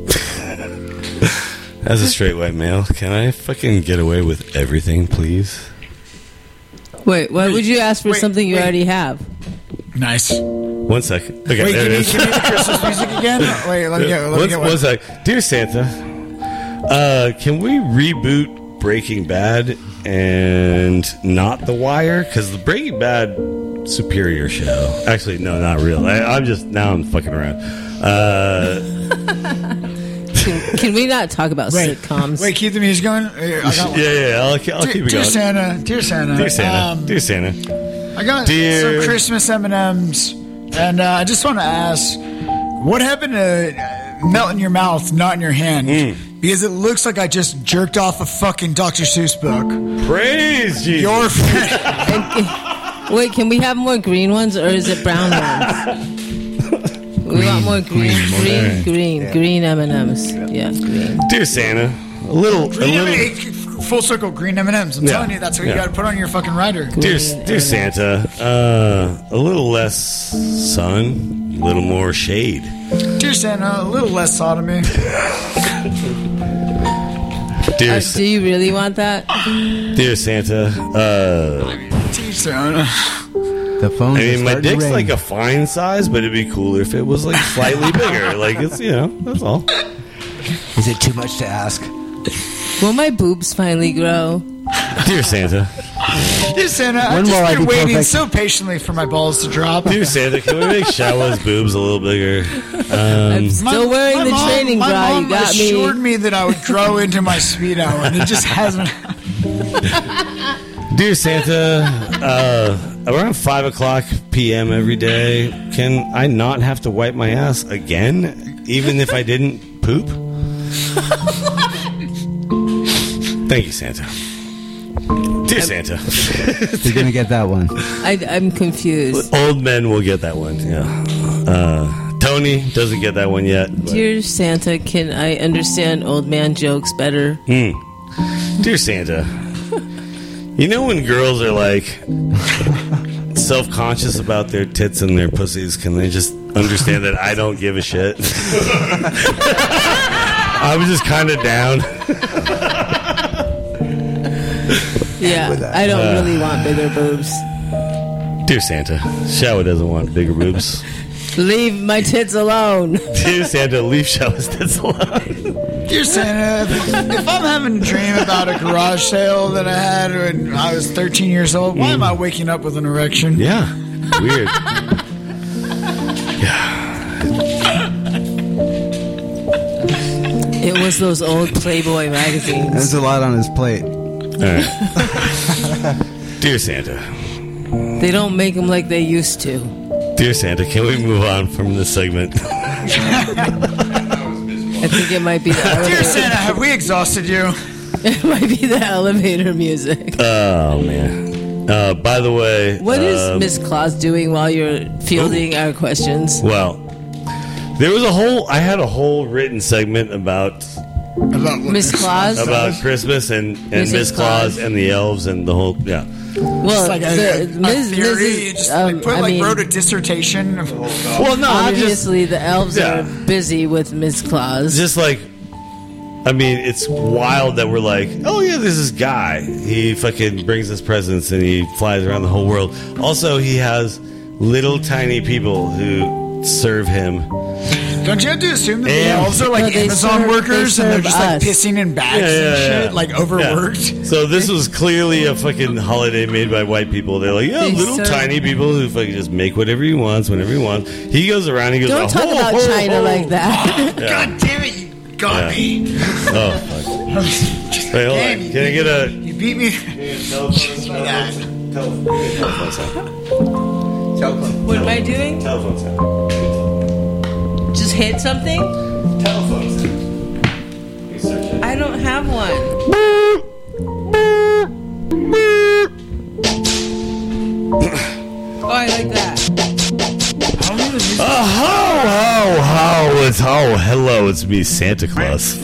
as a straight white male, can I fucking get away with everything, please? Wait, why would you ask for Wait, something you wait. already have? Nice. One second. Okay, Wait, there can it you, is. can you do the Christmas music again? Wait, let me get, let me one, get one one. sec. Dear Santa, uh, can we reboot Breaking Bad and not The Wire? Because the Breaking Bad superior show. Actually, no, not real. I, I'm just now I'm fucking around. Uh, Can, can we not talk about Wait, sitcoms? wait, keep the music going. Here, I got one. yeah, yeah. I'll, I'll keep it Dear, going. dear Santa, dear Santa, Dear Santa. um, Dear Santa. I got Dear- some Christmas M and M's, and uh, I just want to ask, what happened to uh, melt in your mouth, not in your hand? Mm. Because it looks like I just jerked off a fucking Doctor Seuss book. Praise Jesus. Your friend. And- wait, can we have more green ones or is it brown ones? We want more green, green, green, green, green M and M's. Yeah, green. Dear Santa, a little, a Green M little. and M's, full circle, green M and M's. I'm Yeah. telling you, that's what you Yeah. got to put on your fucking rider. Dear, dear Santa, uh, a little less sun, a little more shade. Dear Santa, a little less sodomy. Dear, Uh, Sa- do you really want that? dear Santa, uh, Dear Santa. The phone. I mean, my dick's like a fine size, but it'd be cooler if it was like slightly bigger. Like it's, you know, that's all. Is it too much to ask? Will my boobs finally grow? Dear Santa, Dear Santa, When I've will just I been be waiting perfect? so patiently for my balls to drop. dear Santa, can we make Shawa's boobs a little bigger? Um, I'm still wearing the mom, training my bra. mom You got assured me. me that I would grow into my speed hour, and it just hasn't. Dear Santa, uh, around five o'clock p.m. every day, can I not have to wipe my ass again, even if I didn't poop? Thank you, Santa. Dear Santa. You're gonna get that one. I, I'm confused. Old men will get that one, yeah. Uh, Tony doesn't get that one yet. but- Dear Santa, can I understand old man jokes better? Hmm. Dear Santa, you know when girls are like self-conscious about their tits and their pussies, can they just understand that I don't give a shit? I was just kind of down. Yeah, I don't Uh, really want bigger boobs. Dear Santa, Shawa doesn't want bigger boobs. Leave my tits alone. Dear Santa, leave Shawa's tits alone. Dear Santa, if, if I'm having a dream about a garage sale that I had when I was thirteen years old, why am I waking up with an erection? Yeah, weird. It was those old Playboy magazines. There's a lot on his plate. All right. Dear Santa, They don't make them like they used to. dear Santa, can we move on from this segment? I think it might be the Dear elevator. Santa, have we exhausted you? It might be the elevator music. Oh man. Uh, by the way, What is um, Miss Claus doing while you're fielding our questions? Well, there was a whole. I had a whole written segment about About Miss Claus? about Christmas and and Missus Miss Claus and the elves and the whole yeah. Well, It's like a, the, a, Miz- a theory. Missus You just um, like, put, I like mean, wrote a dissertation. Of, Well, no, I just obviously the elves yeah. are busy with Miss Claus. just like. I mean, it's wild that we're like, oh yeah, there's this guy. He fucking brings us presents and he flies around the whole world. Also, he has little tiny people who serve him. Don't you have to assume that the And- elves are like No, they Amazon serve- workers they and they're serve just like us. pissing in bags Yeah, yeah, and yeah. shit, like overworked? Yeah. So this was clearly a fucking holiday made by white people. They're like, yeah, They little serve- tiny people who fucking just make whatever he wants whenever he wants. He goes around, he goes, Don't oh, talk ho, about ho, China ho. like that. Yeah. God damn it, you got Yeah. me. Oh, fuck. Just Wait, hold damn, on. you Can I get a You beat me. telephone sound? What am I doing? Telephone sound. Just hit something? Telephone sound. I don't have one. Oh, I like that. Oh, ho, ho, ho. It's, oh, hello, it's me, Santa Claus.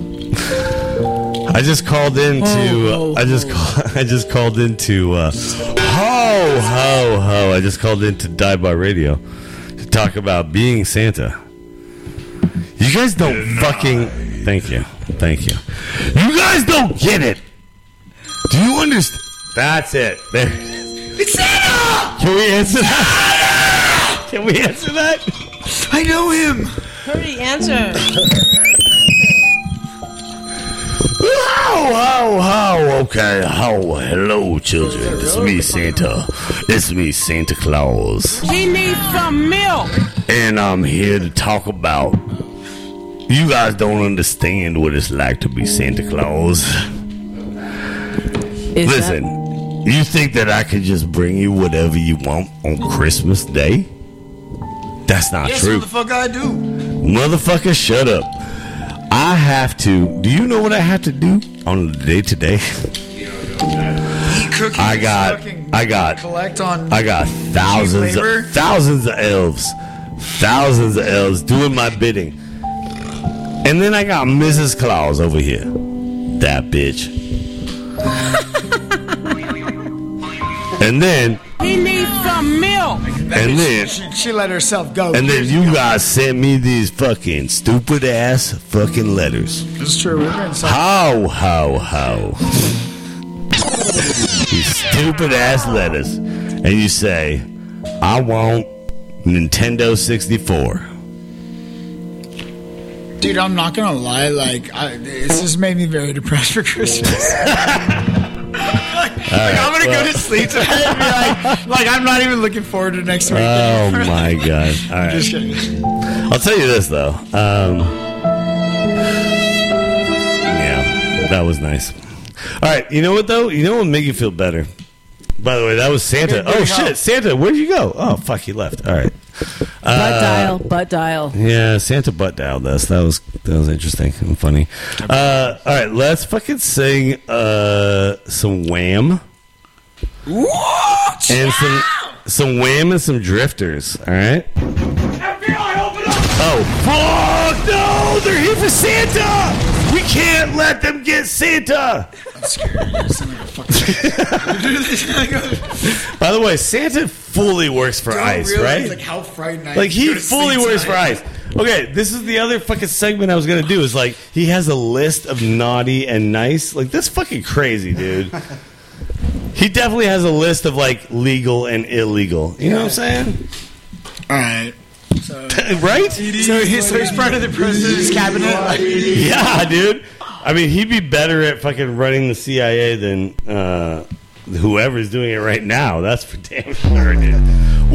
I just called in to, uh, I just, call, I just called into, uh, ho, ho, ho. I just called into Dive Bar Radio to talk about being Santa. You guys don't fucking, thank you, thank you. You guys don't get it. Do you understand? That's it. There it is. It's Santa! Can we answer that? Can we answer that? I know him. Hurry, answer. How, how, how, okay, how, hello, children. It's me, Santa. It's me, Santa Claus. He needs some milk. And I'm here to talk about. You guys don't understand what it's like to be Santa Claus. Is Listen, you think that I could just bring you whatever you want on Christmas Day? That's not Yes, true. motherfucker, I do. Motherfucker, shut up. I have to. Do you know what I have to do on the day to day? Eat cookies. I got. fucking I got. collect on. I got thousands labor? of thousands of elves, thousands of elves doing my bidding, and then I got Missus Claus over here. That bitch. And then. He needs some milk. And then. She, she let herself go. And then you guys sent me these fucking stupid ass fucking letters. It's true. We're getting some. How, how, how. These stupid ass letters. And you say, I want Nintendo sixty-four. Dude, I'm not gonna lie. Like, I, this just made me very depressed for Christmas. Like, I'm gonna well- go to sleep tonight and be like, like, I'm not even looking forward to next week. Oh my god. All right. Just kidding. I'll tell you this though. Um, yeah, that was nice. All right, you know what though? You know what would make you feel better? By the way, that was Santa. Okay, Oh bring shit, help. Santa, where'd you go? Oh fuck, he left. All right. Butt Uh, dial, butt dial. Yeah, Santa butt dialed us. That was that was interesting and funny. Uh, all right, let's fucking sing uh, some Wham What? and some some Wham and some Drifters. All right. F B I, open up. Oh fuck no! They're here for Santa. We can't let them get Santa. I'm scared. I sound like a fucking. By the way, Santa fully works for Don't ice, realize, right? Like how frightened I am Like to he go to fully sleep works for tonight. ice. Okay, this is the other fucking segment I was gonna do. Is like he has a list of naughty and nice. Like that's fucking crazy, dude. He definitely has a list of like legal and illegal. You know what I'm saying? All right. So, Right? so, he's, so he's part of the president's cabinet. Like, Yeah, dude. I mean, he'd be better at fucking running the C I A than uh, whoever's doing it right now. That's for damn sure, dude.